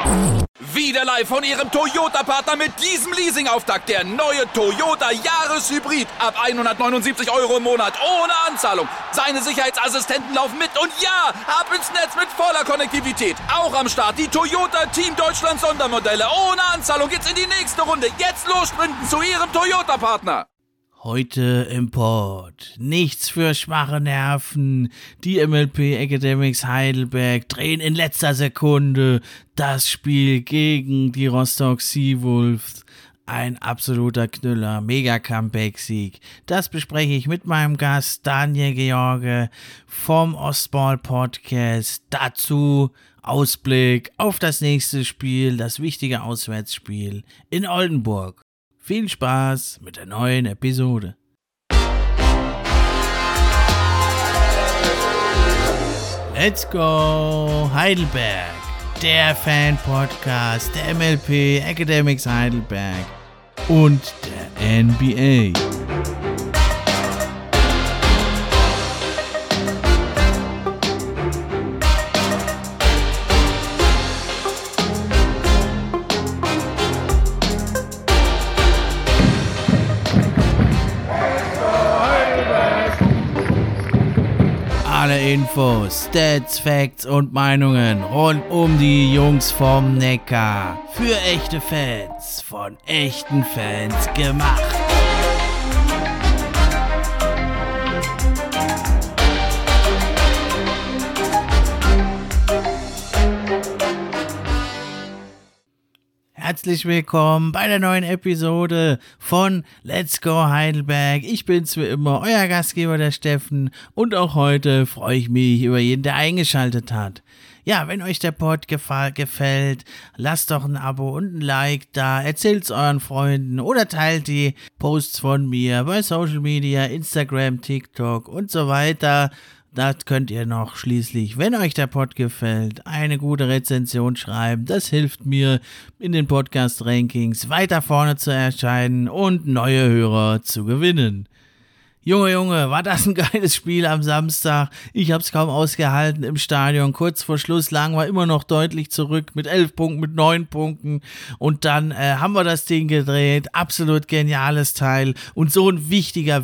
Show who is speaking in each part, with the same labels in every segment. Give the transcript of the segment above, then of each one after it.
Speaker 1: Wieder live von Ihrem Toyota-Partner mit diesem Leasing-Auftakt. Der neue Toyota Jahreshybrid. Ab 179 € im Monat. Ohne Anzahlung. Seine Sicherheitsassistenten laufen mit. Und ja, ab ins Netz mit voller Konnektivität. Auch am Start die Toyota Team Deutschland Sondermodelle. Ohne Anzahlung geht's in die nächste Runde. Jetzt los sprinten zu Ihrem Toyota-Partner.
Speaker 2: Heute im Pod. Nichts für schwache Nerven. Die MLP Academics Heidelberg drehen in letzter Sekunde das Spiel gegen die Rostock Seawolves. Ein absoluter Knüller, Mega-Comeback-Sieg. Das bespreche ich mit meinem Gast Daniel George vom Ostball-Podcast. Dazu Ausblick auf das nächste Spiel, das wichtige Auswärtsspiel in Oldenburg. Viel Spaß mit der neuen Episode. Let's go Heidelberg, der Fan-Podcast der MLP Academics Heidelberg und der NBA. Alle Infos, Stats, Facts und Meinungen rund um die Jungs vom Neckar. Für echte Fans, von echten Fans gemacht. Herzlich willkommen bei der neuen Episode von Let's Go Heidelberg. Ich bin's wie immer, euer Gastgeber, der Steffen, und auch heute freue ich mich über jeden, der eingeschaltet hat. Ja, wenn euch der Pod gefällt, lasst doch ein Abo und ein Like da, erzählt's euren Freunden oder teilt die Posts von mir bei Social Media, Instagram, TikTok und so weiter. Das könnt ihr noch schließlich, wenn euch der Pod gefällt, eine gute Rezension schreiben. Das hilft mir, in den Podcast-Rankings weiter vorne zu erscheinen und neue Hörer zu gewinnen. Junge, war das ein geiles Spiel am Samstag. Ich hab's kaum ausgehalten im Stadion. Kurz vor Schluss lagen wir immer noch deutlich zurück mit 11 Punkten, mit 9 Punkten. Und dann haben wir das Ding gedreht. Absolut geniales Teil. Und so ein wichtiger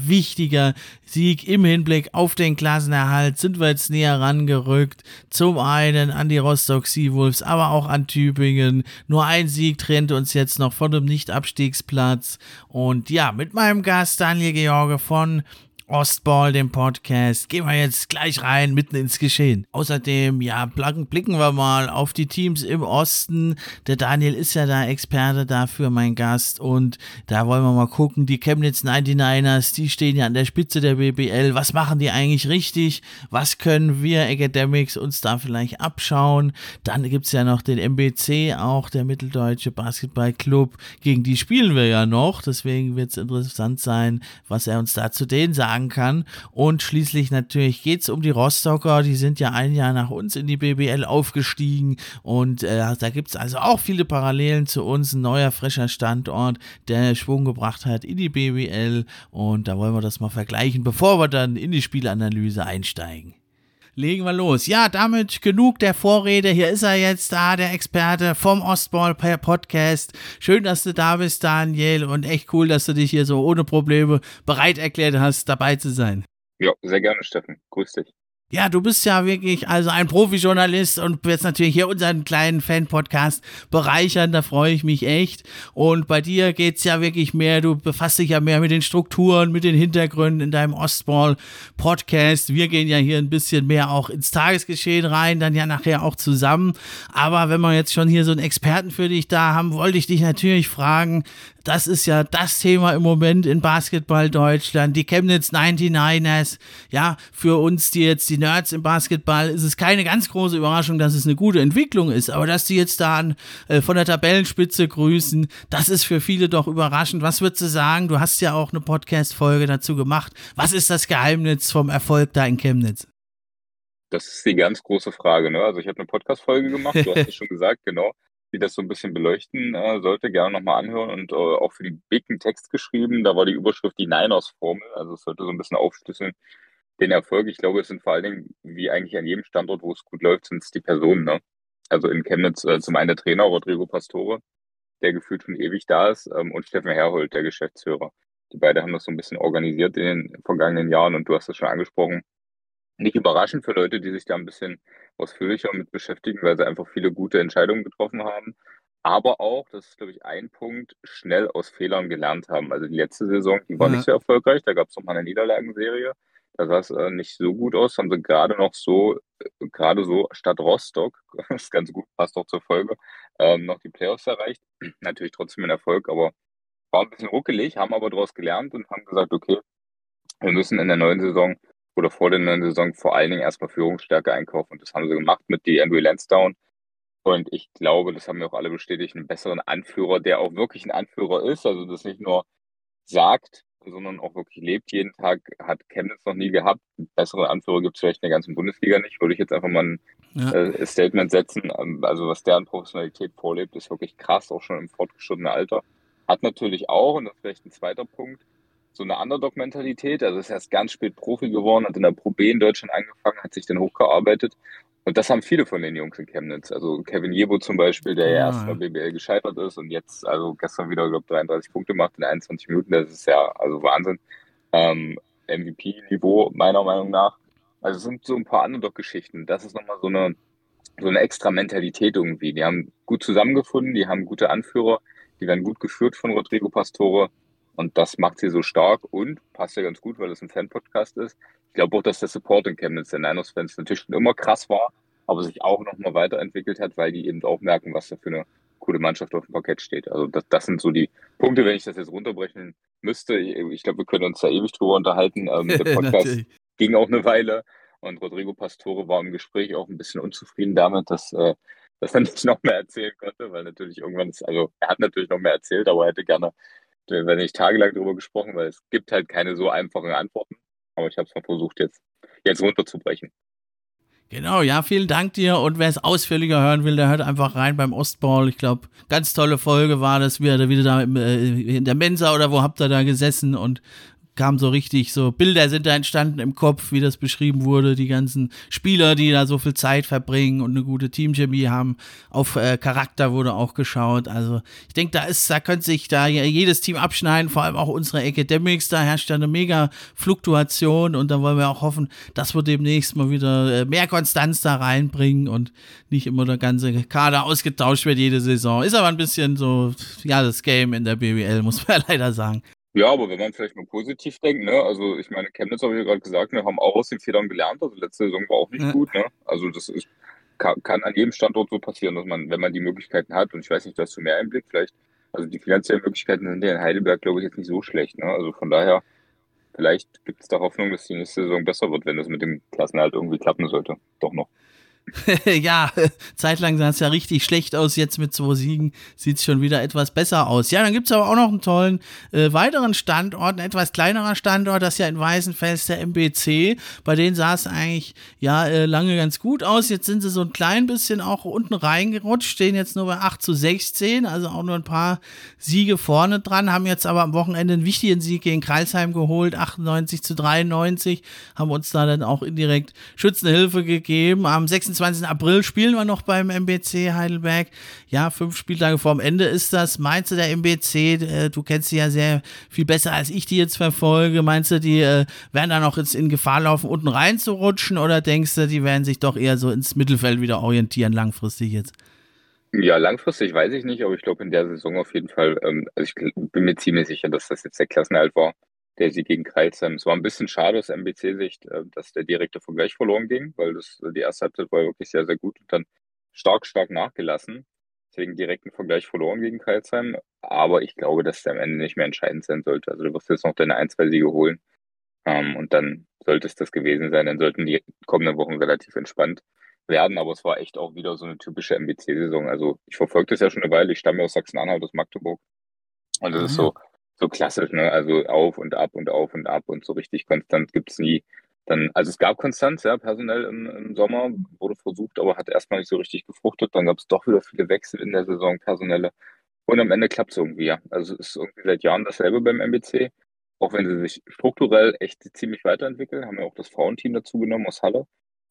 Speaker 2: Sieg im Hinblick auf den Klassenerhalt sind wir jetzt näher rangerückt. Zum einen an die Rostock Seawolves, aber auch an Tübingen. Nur ein Sieg trennt uns jetzt noch von dem Nicht-Abstiegsplatz. Und ja, mit meinem Gast Daniel George von Ostball, dem Podcast, gehen wir jetzt gleich rein, mitten ins Geschehen. Außerdem, ja, blicken wir mal auf die Teams im Osten. Der Daniel ist ja da Experte dafür, mein Gast, und da wollen wir mal gucken, die Chemnitz 99ers, die stehen ja an der Spitze der BBL. Was machen die eigentlich richtig? Was können wir Academics uns da vielleicht abschauen? Dann gibt's ja noch den MBC, auch der Mitteldeutsche Basketballclub. Gegen die spielen wir ja noch, deswegen wird's interessant sein, was er uns da zu denen sagen kann. Und schließlich natürlich geht's um die Rostocker, die sind ja ein Jahr nach uns in die BBL aufgestiegen und da gibt's also auch viele Parallelen zu uns, ein neuer, frischer Standort, der Schwung gebracht hat in die BBL, und da wollen wir das mal vergleichen, bevor wir dann in die Spielanalyse einsteigen. Legen wir los. Ja, damit genug der Vorrede. Hier ist er jetzt da, der Experte vom Ostball-Podcast. Schön, dass du da bist, Daniel, und echt cool, dass du dich hier so ohne Probleme bereit erklärt hast, dabei zu sein.
Speaker 3: Ja, sehr gerne, Steffen. Grüß dich.
Speaker 2: Ja, du bist ja wirklich also ein Profi-Journalist und wirst natürlich hier unseren kleinen Fan-Podcast bereichern, da freue ich mich echt. Und bei dir geht's ja wirklich mehr, du befasst dich ja mehr mit den Strukturen, mit den Hintergründen in deinem Ostball-Podcast. Wir gehen ja hier ein bisschen mehr auch ins Tagesgeschehen rein, dann ja nachher auch zusammen. Aber wenn wir jetzt schon hier so einen Experten für dich da haben, wollte ich dich natürlich fragen, das ist ja das Thema im Moment in Basketball Deutschland, die Chemnitz 99ers. Ja, für uns, die jetzt die Nerds im Basketball, ist es keine ganz große Überraschung, dass es eine gute Entwicklung ist. Aber dass die jetzt da von der Tabellenspitze grüßen, das ist für viele doch überraschend. Was würdest du sagen? Du hast ja auch eine Podcast-Folge dazu gemacht. Was ist das Geheimnis vom Erfolg da in Chemnitz?
Speaker 3: Das ist die ganz große Frage, ne? Also ich habe eine Podcast-Folge gemacht, du hast es schon gesagt, genau, die das so ein bisschen beleuchten sollte, gerne nochmal anhören, und auch für die Big einen Text geschrieben. Da war die Überschrift die Niners-Formel, also es sollte so ein bisschen aufschlüsseln den Erfolg. Ich glaube, es sind vor allen Dingen, wie eigentlich an jedem Standort, wo es gut läuft, sind es die Personen, ne? Also in Chemnitz zum einen der Trainer Rodrigo Pastore, der gefühlt schon ewig da ist, und Steffen Herhold, der Geschäftsführer. Die beiden haben das so ein bisschen organisiert in den vergangenen Jahren und du hast es schon angesprochen. Nicht überraschend für Leute, die sich da ein bisschen ausführlicher mit beschäftigen, weil sie einfach viele gute Entscheidungen getroffen haben. Aber auch, das ist, glaube ich, ein Punkt, schnell aus Fehlern gelernt haben. Also die letzte Saison, die war nicht
Speaker 2: Ja.
Speaker 3: so erfolgreich. Da gab es noch mal eine Niederlagenserie. Da sah es nicht so gut aus. Haben sie gerade so statt Rostock, das ist ganz gut, passt auch zur Folge, noch die Playoffs erreicht. Natürlich trotzdem ein Erfolg, aber war ein bisschen ruckelig, haben aber daraus gelernt und haben gesagt, okay, wir müssen in der neuen Saison oder vor der neuen Saison vor allen Dingen erstmal Führungsstärke einkaufen. Und das haben sie gemacht mit die Andrew Lansdowne. Und ich glaube, das haben wir auch alle bestätigt, einen besseren Anführer, der auch wirklich ein Anführer ist, also das nicht nur sagt, sondern auch wirklich lebt jeden Tag, hat Chemnitz noch nie gehabt. Einen besseren Anführer gibt es vielleicht in der ganzen Bundesliga nicht, würde ich jetzt einfach mal ein
Speaker 2: Ja.
Speaker 3: Statement setzen. Also was der an Professionalität vorlebt, ist wirklich krass, auch schon im fortgeschrittenen Alter. Hat natürlich auch, und das ist vielleicht ein zweiter Punkt, so eine Underdog-Mentalität. Also ist erst ganz spät Profi geworden, hat in der Pro B in Deutschland angefangen, hat sich dann hochgearbeitet. Und das haben viele von den Jungs in Chemnitz. Also Kevin Jebo zum Beispiel, der ja
Speaker 2: Genau,
Speaker 3: erst in
Speaker 2: ja.
Speaker 3: der BBL gescheitert ist und jetzt, also gestern wieder, glaube 33 Punkte macht in 21 Minuten. Das ist ja also Wahnsinn. MVP-Niveau meiner Meinung nach. Also es sind so ein paar Underdog-Geschichten. Das ist nochmal so eine extra Mentalität irgendwie. Die haben gut zusammengefunden, die haben gute Anführer, die werden gut geführt von Rodrigo Pastore und das macht sie so stark und passt ja ganz gut, weil es ein Fan-Podcast ist. Ich glaube auch, dass der Support in Chemnitz der Niners-Fans natürlich schon immer krass war, aber sich auch nochmal weiterentwickelt hat, weil die eben auch merken, was da für eine coole Mannschaft auf dem Parkett steht. Also das sind so die Punkte, wenn ich das jetzt runterbrechen müsste. Ich glaube, wir können uns da ewig drüber unterhalten. Der Podcast
Speaker 2: Natürlich.
Speaker 3: ging auch eine Weile. Und Rodrigo Pastore war im Gespräch auch ein bisschen unzufrieden damit, dass er nicht noch mehr erzählen konnte, weil natürlich irgendwann ist, also er hat natürlich noch mehr erzählt, aber er hätte gerne, wenn nicht tagelang darüber gesprochen, weil es gibt halt keine so einfachen Antworten. Aber ich habe es mal versucht, jetzt runterzubrechen.
Speaker 2: Genau, ja, vielen Dank dir. Und wer es ausführlicher hören will, der hört einfach rein beim Ostball. Ich glaube, ganz tolle Folge war das. Wieder da in der Mensa oder wo habt ihr da gesessen und kam so richtig, so Bilder sind da entstanden im Kopf, wie das beschrieben wurde, die ganzen Spieler, die da so viel Zeit verbringen und eine gute Teamchemie haben. Auf Charakter wurde auch geschaut. Also ich denke, da könnte sich da jedes Team abschneiden, vor allem auch unsere Academics, da herrscht ja eine mega Fluktuation und da wollen wir auch hoffen, dass wir demnächst mal wieder mehr Konstanz da reinbringen und nicht immer der ganze Kader ausgetauscht wird jede Saison. Ist aber ein bisschen so, ja, das Game in der BWL, muss man ja leider sagen.
Speaker 3: Ja, aber wenn man vielleicht mal positiv denkt, ne, also ich meine, Chemnitz habe ich ja gerade gesagt, wir haben auch aus den Fehlern gelernt. Also letzte Saison war auch nicht
Speaker 2: Ja.
Speaker 3: gut, ne? Also kann an jedem Standort so passieren, dass man, wenn man die Möglichkeiten hat, und ich weiß nicht, da hast du mehr Einblick vielleicht, also die finanziellen Möglichkeiten sind ja in Heidelberg, glaube ich, jetzt nicht so schlecht, ne? Also von daher, vielleicht gibt es da Hoffnung, dass die nächste Saison besser wird, wenn das mit dem Klassenerhalt irgendwie klappen sollte. Doch noch.
Speaker 2: Ja, zeitlang sah es ja richtig schlecht aus. Jetzt mit 2 Siegen sieht es schon wieder etwas besser aus. Ja, dann gibt es aber auch noch einen tollen weiteren Standort, ein etwas kleinerer Standort, das ist ja in Weißenfels, der MBC. Bei denen sah es eigentlich ja lange ganz gut aus. Jetzt sind sie so ein klein bisschen auch unten reingerutscht, stehen jetzt nur bei 8:16, also auch nur ein paar Siege vorne dran, haben jetzt aber am Wochenende einen wichtigen Sieg gegen Crailsheim geholt, 98:93, haben uns da dann auch indirekt schützende Hilfe gegeben. Am 26. April spielen wir noch beim MBC Heidelberg. Ja, 5 Spieltage vorm Ende ist das. Meinst du, der MBC, du kennst sie ja sehr viel besser, als ich die jetzt verfolge, meinst du, die werden da noch jetzt in Gefahr laufen, unten reinzurutschen oder denkst du, die werden sich doch eher so ins Mittelfeld wieder orientieren, langfristig jetzt?
Speaker 3: Ja, langfristig weiß ich nicht, aber ich glaube in der Saison auf jeden Fall, also ich bin mir ziemlich sicher, dass das jetzt der Klassenerhalt war, der Sieg gegen Crailsheim. Es war ein bisschen schade aus MBC-Sicht, dass der direkte Vergleich verloren ging, weil die erste Halbzeit war ja wirklich sehr, sehr gut und dann stark, stark nachgelassen. Deswegen direkten Vergleich verloren gegen Crailsheim. Aber ich glaube, dass der am Ende nicht mehr entscheidend sein sollte. Also du wirst jetzt noch deine ein, zwei Siege holen. Und dann sollte es das gewesen sein. Dann sollten die kommenden Wochen relativ entspannt werden. Aber es war echt auch wieder so eine typische MBC-Saison. Also ich verfolge das ja schon eine Weile. Ich stamme ja aus Sachsen-Anhalt, aus Magdeburg. Und das
Speaker 2: Ah
Speaker 3: ist
Speaker 2: ja.
Speaker 3: so klassisch, ne? Also auf und ab und auf und ab und so richtig konstant gibt's nie. Also es gab Konstanz, ja, personell im Sommer, wurde versucht, aber hat erstmal nicht so richtig gefruchtet. Dann gab es doch wieder viele Wechsel in der Saison, personelle. Und am Ende klappt's irgendwie, ja. Also es ist irgendwie seit Jahren dasselbe beim MBC. Auch wenn sie sich strukturell echt ziemlich weiterentwickeln, haben ja auch das Frauenteam dazu genommen aus Halle,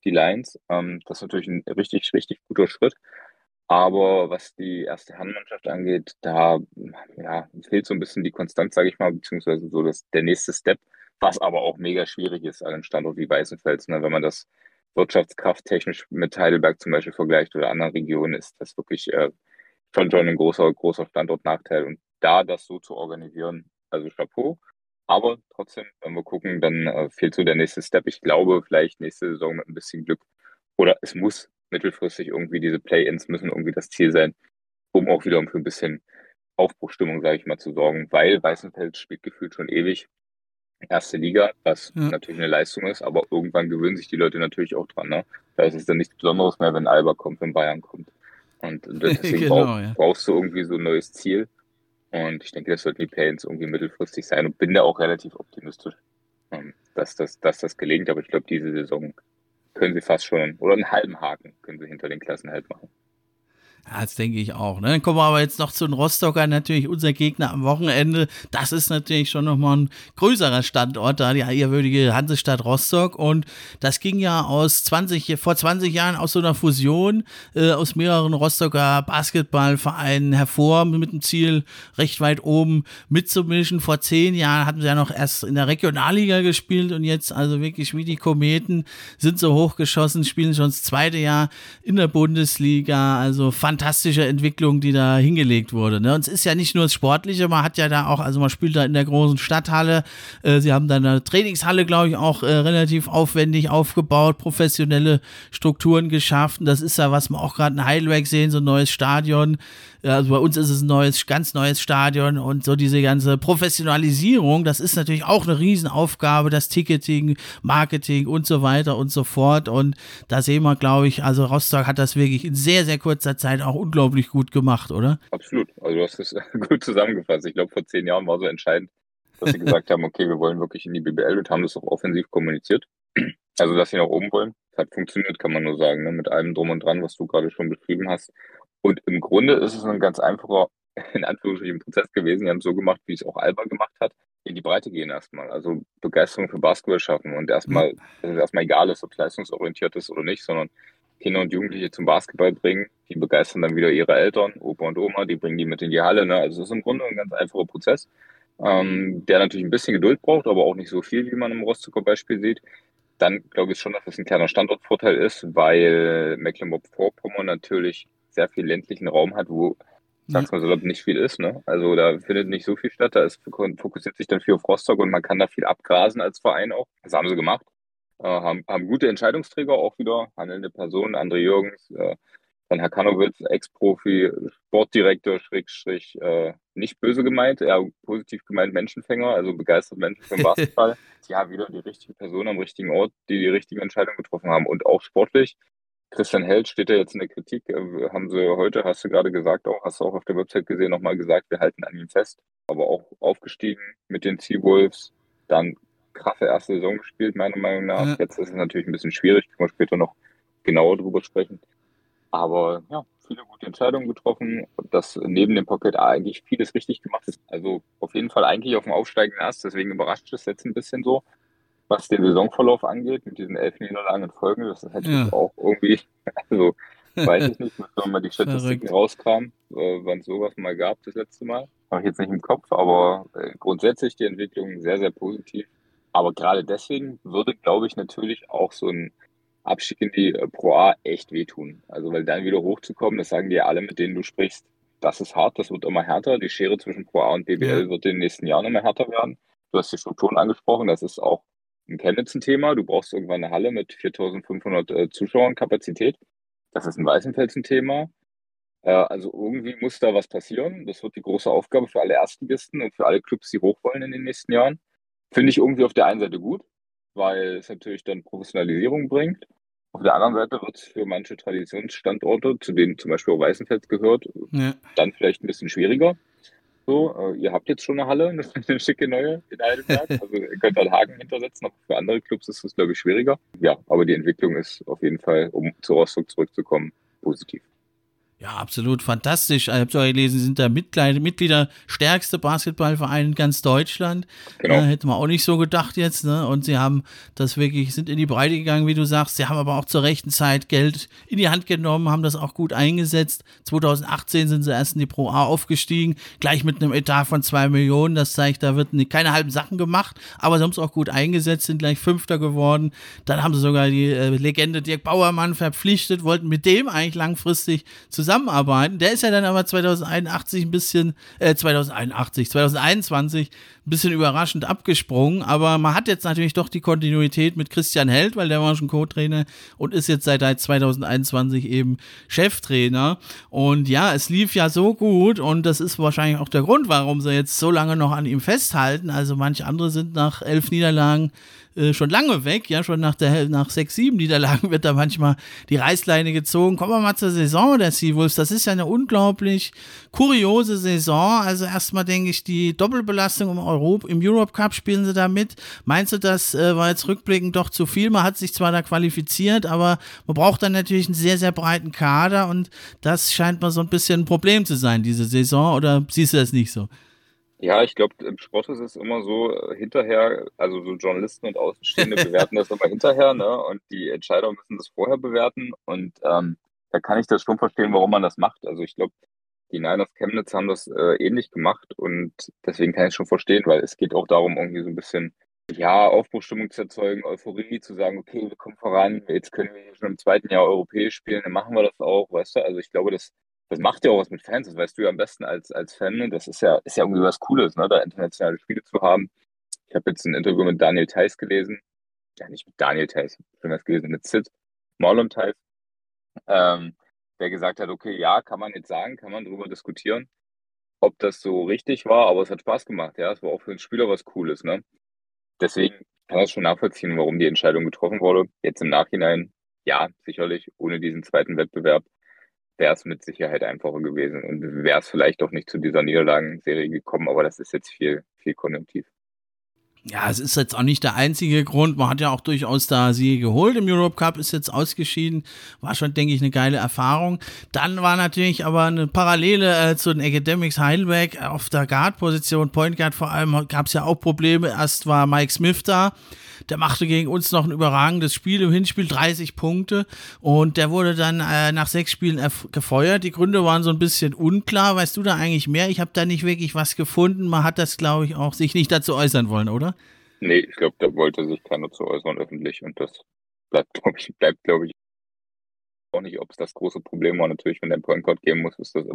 Speaker 3: die Lions. Das ist natürlich ein richtig, richtig guter Schritt. Aber was die erste Herrenmannschaft angeht, da ja, fehlt so ein bisschen die Konstanz, sage ich mal, beziehungsweise so der nächste Step, was aber auch mega schwierig ist an einem Standort wie Weißenfels. Ne? Wenn man das wirtschaftskrafttechnisch mit Heidelberg zum Beispiel vergleicht oder anderen Regionen, ist das wirklich schon ein großer Standortnachteil. Und da das so zu organisieren, also Chapeau. Aber trotzdem, wenn wir gucken, dann fehlt so der nächste Step. Ich glaube, vielleicht nächste Saison mit ein bisschen Glück. Oder es muss mittelfristig irgendwie diese Play-ins müssen irgendwie das Ziel sein, um auch wieder für ein bisschen Aufbruchstimmung, sage ich mal, zu sorgen. Weil Weißenfels spielt gefühlt schon ewig erste Liga, was
Speaker 2: Ja.
Speaker 3: natürlich eine Leistung ist, aber irgendwann gewöhnen sich die Leute natürlich auch dran. Ne? Da ist es dann nichts Besonderes mehr, wenn Alba kommt, wenn Bayern kommt. Und deswegen
Speaker 2: Genau, ja.
Speaker 3: brauchst du irgendwie so ein neues Ziel. Und ich denke, das sollten die Play-ins irgendwie mittelfristig sein und bin da auch relativ optimistisch, dass das gelingt. Aber ich glaube, diese Saison können sie fast schon, oder einen halben Haken können sie hinter den Klassenhalt machen.
Speaker 2: Ja, das denke ich auch. Ne? Dann kommen wir aber jetzt noch zu den Rostockern, natürlich unser Gegner am Wochenende. Das ist natürlich schon nochmal ein größerer Standort, da die ehrwürdige Hansestadt Rostock. Und das ging ja vor 20 Jahren aus so einer Fusion aus mehreren Rostocker Basketballvereinen hervor, mit dem Ziel, recht weit oben mitzumischen. Vor 10 Jahren hatten sie ja noch erst in der Regionalliga gespielt und jetzt also wirklich wie die Kometen sind so hochgeschossen, spielen schon das zweite Jahr in der Bundesliga. Also fantastische Entwicklung, die da hingelegt wurde. Ne? Und es ist ja nicht nur das Sportliche, man hat ja da auch, also man spielt da in der großen Stadthalle, sie haben da eine Trainingshalle, glaube ich, auch relativ aufwendig aufgebaut, professionelle Strukturen geschaffen. Das ist ja, was wir auch gerade in Heidelberg sehen, so ein neues Stadion. Also bei uns ist es ein ganz neues Stadion und so diese ganze Professionalisierung, das ist natürlich auch eine Riesenaufgabe, das Ticketing, Marketing und so weiter und so fort. Und da sehen wir, glaube ich, also Rostock hat das wirklich in sehr, sehr kurzer Zeit auch unglaublich gut gemacht, oder?
Speaker 3: Absolut. Also du hast es gut zusammengefasst. Ich glaube, vor 10 Jahren war so entscheidend, dass sie gesagt haben, okay, wir wollen wirklich in die BBL und haben das auch offensiv kommuniziert. Also, dass sie nach oben wollen. Das hat funktioniert, kann man nur sagen, ne? Mit allem drum und dran, was du gerade schon beschrieben hast. Und im Grunde ist es ein ganz einfacher, in Anführungsstrichen, Prozess gewesen. Die haben es so gemacht, wie es auch Alba gemacht hat. In die Breite gehen erstmal. Also Begeisterung für Basketball schaffen und dass es erstmal egal ist, ob es leistungsorientiert ist oder nicht, sondern Kinder und Jugendliche zum Basketball bringen. Die begeistern dann wieder ihre Eltern, Opa und Oma, die bringen die mit in die Halle. Ne? Also es ist im Grunde ein ganz einfacher Prozess, der natürlich ein bisschen Geduld braucht, aber auch nicht so viel, wie man im Rostocker Beispiel sieht. Dann glaube ich schon, dass das ein kleiner Standortvorteil ist, weil Mecklenburg-Vorpommern natürlich sehr viel ländlichen Raum hat, wo, sag's mal so, nicht viel ist. Ne? Also da findet nicht so viel statt. Da fokussiert sich dann viel auf Rostock und man kann da viel abgrasen als Verein auch. Das haben sie gemacht. Haben gute Entscheidungsträger auch wieder, handelnde Personen, André Jürgens, dann Herr Kanowitz, Ex-Profi, Sportdirektor, Schrägstrich, nicht böse gemeint, eher positiv gemeint Menschenfänger, also begeistert Menschen für den Basketball. Ja, wieder die richtige Person am richtigen Ort, die die richtigen Entscheidungen getroffen haben und auch sportlich. Christian Held steht ja jetzt in der Kritik, haben sie heute, hast du gerade gesagt auch, hast du auch auf der Website gesehen, nochmal gesagt, wir halten an ihm fest, aber auch aufgestiegen mit den Seawolves, dann kraffe erste Saison gespielt, meiner Meinung nach.
Speaker 2: Ja.
Speaker 3: Jetzt ist es natürlich ein bisschen schwierig, können wir später noch genauer drüber sprechen. Aber ja, viele gute Entscheidungen getroffen, dass neben dem Pocket A eigentlich vieles richtig gemacht ist. Also auf jeden Fall eigentlich auf dem aufsteigenden Ast, deswegen überrascht es jetzt ein bisschen so, was den Saisonverlauf angeht, mit diesen 11 Niederlagen in Folge. Das hätte ich auch irgendwie, also weiß ich nicht, müssen wir mal die Statistiken rauskramen, wann es sowas mal gab das letzte Mal. Habe ich jetzt nicht im Kopf, aber grundsätzlich die Entwicklung sehr, sehr positiv. Aber gerade deswegen würde, glaube ich, natürlich auch so ein Abstieg in die Pro A echt wehtun. Also, weil dann wieder hochzukommen, das sagen die ja alle, mit denen du sprichst, das ist hart, das wird immer härter. Die Schere zwischen Pro A und BBL wird in den nächsten Jahren immer härter werden. Du hast die Strukturen angesprochen, das ist auch in Chemnitz ein Thema. Du brauchst irgendwann eine Halle mit 4.500 Zuschauern Kapazität. Das ist in Weißenfels ein Thema. Also irgendwie muss da was passieren. Das wird die große Aufgabe für alle Erstligisten und für alle Clubs, die hoch wollen in den nächsten Jahren. Finde ich irgendwie auf der einen Seite gut, weil es natürlich dann Professionalisierung bringt. Auf der anderen Seite wird es für manche Traditionsstandorte, zu denen zum Beispiel auch Weißenfels gehört, dann vielleicht ein bisschen schwieriger. So, ihr habt jetzt schon eine Halle, eine schicke neue in Heidelberg. Also ihr könnt da einen Haken hintersetzen, aber für andere Clubs ist das, glaube ich, schwieriger. Ja, aber die Entwicklung ist auf jeden Fall, um zu Rostock zurückzukommen, positiv.
Speaker 2: Ja, absolut fantastisch. Ich habe ja gelesen, sie sind der Mitglieder stärkste Basketballverein in ganz Deutschland.
Speaker 3: Genau.
Speaker 2: Hätte man auch nicht so gedacht jetzt, ne? Und sie haben das wirklich, sind in die Breite gegangen, wie du sagst. Sie haben aber auch zur rechten Zeit Geld in die Hand genommen, haben das auch gut eingesetzt. 2018 sind sie erst in die Pro A aufgestiegen, gleich mit einem Etat von 2 Millionen. Das zeigt, da wird keine halben Sachen gemacht, aber sie haben es auch gut eingesetzt, sind gleich Fünfter geworden. Dann haben sie sogar die Legende Dirk Bauermann verpflichtet, wollten mit dem eigentlich langfristig zusammenarbeiten. Der ist ja dann aber 2021 ein bisschen überraschend abgesprungen, aber man hat jetzt natürlich doch die Kontinuität mit Christian Held, weil der war schon Co-Trainer und ist jetzt seit 2021 eben Cheftrainer. Und ja, es lief ja so gut und das ist wahrscheinlich auch der Grund, warum sie jetzt so lange noch an ihm festhalten. Also manche andere sind nach 11 Niederlagen schon lange weg, ja, schon nach 6, 7 Niederlagen wird da manchmal die Reißleine gezogen. Kommen wir mal zur Saison der Seawolves. Das ist ja eine unglaublich kuriose Saison. Also erstmal denke ich, die Doppelbelastung im Europe Cup spielen sie da mit. Meinst du, das war jetzt rückblickend doch zu viel? Man hat sich zwar da qualifiziert, aber man braucht dann natürlich einen sehr, sehr breiten Kader und das scheint mal so ein bisschen ein Problem zu sein, diese Saison, oder siehst du das nicht so?
Speaker 3: Ja, ich glaube, im Sport ist es immer so, hinterher, also so Journalisten und Außenstehende bewerten das immer hinterher, ne? Und die Entscheider müssen das vorher bewerten. Und da kann ich das schon verstehen, warum man das macht. Also ich glaube, die Niners Chemnitz haben das ähnlich gemacht und deswegen kann ich es schon verstehen, weil es geht auch darum, irgendwie so ein bisschen, ja, Aufbruchstimmung zu erzeugen, Euphorie, zu sagen, okay, wir kommen voran, jetzt können wir hier schon im zweiten Jahr europäisch spielen, dann machen wir das auch, weißt du? Also ich glaube, das macht ja auch was mit Fans, das weißt du ja am besten als Fan, ne? Das ist ja irgendwie was Cooles, ne, da internationale Spiele zu haben. Ich habe jetzt ein Interview mit Daniel Theiss gelesen, ja, nicht mit Daniel Theiss, schon was gelesen, mit Sid Marlon Theiss, der gesagt hat, okay, ja, kann man jetzt sagen, kann man darüber diskutieren, ob das so richtig war, aber es hat Spaß gemacht, ja, es war auch für den Spieler was Cooles, ne. Deswegen kann ich schon nachvollziehen, warum die Entscheidung getroffen wurde. Jetzt im Nachhinein, ja, sicherlich, ohne diesen zweiten Wettbewerb wäre es mit Sicherheit einfacher gewesen und wäre es vielleicht auch nicht zu dieser Niederlagenserie gekommen, aber das ist jetzt viel, viel konjunktiv.
Speaker 2: Ja, es ist jetzt auch nicht der einzige Grund. Man hat ja auch durchaus da Siege geholt. Im Europe Cup ist jetzt ausgeschieden. War schon, denke ich, eine geile Erfahrung. Dann war natürlich aber eine Parallele zu den Academics Heidelberg auf der Guard-Position. Point Guard vor allem gab es ja auch Probleme. Erst war Mike Smith da. Der machte gegen uns noch ein überragendes Spiel. Im Hinspiel 30 Punkte. Und der wurde dann nach 6 Spielen gefeuert. Die Gründe waren so ein bisschen unklar. Weißt du da eigentlich mehr? Ich habe da nicht wirklich was gefunden. Man hat das, glaube ich, auch sich nicht dazu äußern wollen, oder?
Speaker 3: Nee, ich glaube, da wollte sich keiner zu äußern öffentlich und das bleibt, glaube ich, auch nicht, ob es das große Problem war. Natürlich, wenn der Point Guard gehen muss, ist das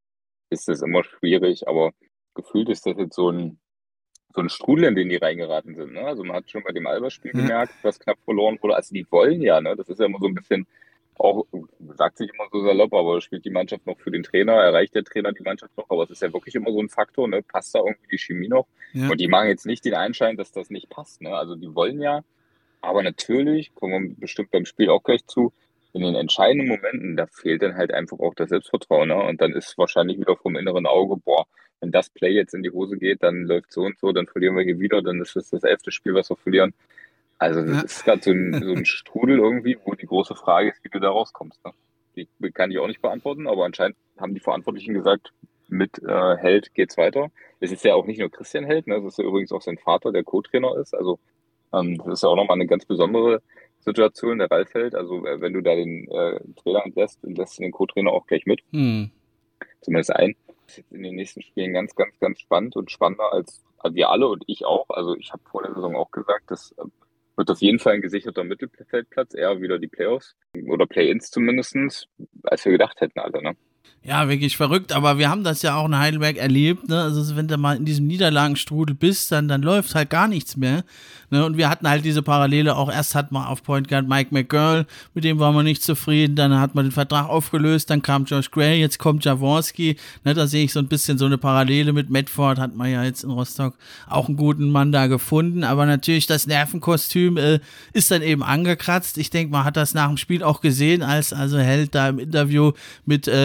Speaker 3: immer schwierig, aber gefühlt ist das jetzt so ein Strudel, in den die reingeraten sind, ne? Also man hat schon bei dem Alba-Spiel gemerkt, was knapp verloren wurde. Also die wollen ja, ne? Das ist ja immer so ein bisschen auch, sagt sich immer so salopp, aber spielt die Mannschaft noch für den Trainer, erreicht der Trainer die Mannschaft noch, aber es ist ja wirklich immer so ein Faktor, ne? Passt da irgendwie die Chemie noch? Ja. Und die machen jetzt nicht den Einschein, dass das nicht passt, ne? Also die wollen ja, aber natürlich, kommen wir bestimmt beim Spiel auch gleich zu, in den entscheidenden Momenten, da fehlt dann halt einfach auch das Selbstvertrauen, ne? Und dann ist wahrscheinlich wieder vom inneren Auge, boah, wenn das Play jetzt in die Hose geht, dann läuft so und so, dann verlieren wir hier wieder, dann ist es das 11. Spiel, was wir verlieren. Also das ist gerade so ein Strudel irgendwie, wo die große Frage ist, wie du da rauskommst, ne? Die kann ich auch nicht beantworten, aber anscheinend haben die Verantwortlichen gesagt, mit Held geht's weiter. Es ist ja auch nicht nur Christian Held, ne? Das ist ja übrigens auch sein Vater, der Co-Trainer ist. Also das ist ja auch nochmal eine ganz besondere Situation, der Ralf Held. Also wenn du da den Trainer entlässt du den Co-Trainer auch gleich mit. Zumindest ein. Das ist jetzt in den nächsten Spielen ganz, ganz, ganz spannend und spannender als wir alle und ich auch. Also ich habe vor der Saison auch gesagt, das wird auf jeden Fall ein gesicherter Mittelfeldplatz, eher wieder die Playoffs oder Play-ins zumindestens, als wir gedacht hätten alle, ne?
Speaker 2: Ja, wirklich verrückt, aber wir haben das ja auch in Heidelberg erlebt, ne? Also wenn du mal in diesem Niederlagenstrudel bist, dann läuft halt gar nichts mehr, ne? Und wir hatten halt diese Parallele, auch erst hat man auf Point Guard Mike McGurl, mit dem war man nicht zufrieden, dann hat man den Vertrag aufgelöst, dann kam Josh Gray, jetzt kommt Jaworski, ne? Da sehe ich so ein bisschen so eine Parallele mit Medford, hat man ja jetzt in Rostock auch einen guten Mann da gefunden, aber natürlich das Nervenkostüm ist dann eben angekratzt. Ich denke, man hat das nach dem Spiel auch gesehen, als also Held da im Interview mit Fabrice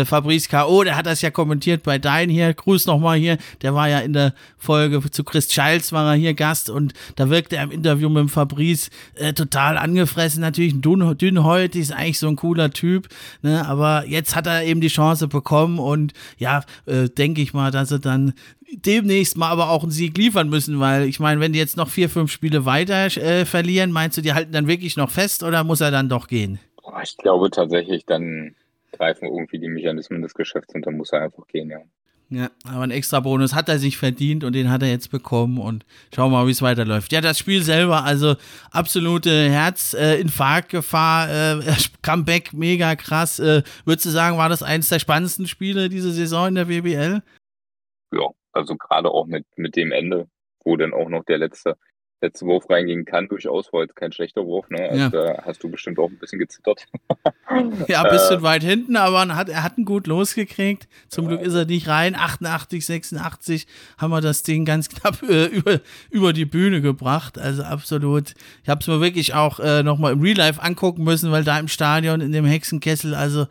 Speaker 2: Paris K.O., der hat das ja kommentiert bei Dein hier, Gruß nochmal hier, der war ja in der Folge zu Chris Childs, war er hier Gast und da wirkte er im Interview mit dem Fabrice total angefressen, natürlich dünnhäutig, ist eigentlich so ein cooler Typ, ne? Aber jetzt hat er eben die Chance bekommen und ja, denke ich mal, dass er dann demnächst mal aber auch einen Sieg liefern müssen, weil ich meine, wenn die jetzt noch 4-5 Spiele weiter verlieren, meinst du, die halten dann wirklich noch fest oder muss er dann doch gehen?
Speaker 3: Ich glaube tatsächlich, dann greifen irgendwie die Mechanismen des Geschäfts und dann muss er einfach gehen, ja.
Speaker 2: Ja, aber einen extra Bonus hat er sich verdient und den hat er jetzt bekommen und schauen wir mal, wie es weiterläuft. Ja, das Spiel selber, also absolute Herzinfarktgefahr, Comeback mega krass. Würdest du sagen, war das eines der spannendsten Spiele diese Saison in der WBL?
Speaker 3: Ja, also gerade auch mit dem Ende, wo dann auch noch der letzte Wurf reingehen kann, durchaus, war jetzt kein schlechter Wurf, ne? Also
Speaker 2: Ja.
Speaker 3: da hast du bestimmt auch ein bisschen gezittert.
Speaker 2: Ja, ein bisschen weit hinten, aber er hat ihn gut losgekriegt. Zum Glück ist er nicht rein. 88, 86 haben wir das Ding ganz knapp über die Bühne gebracht. Also absolut. Ich habe es mir wirklich auch nochmal im Real Life angucken müssen, weil da im Stadion in dem Hexenkessel, also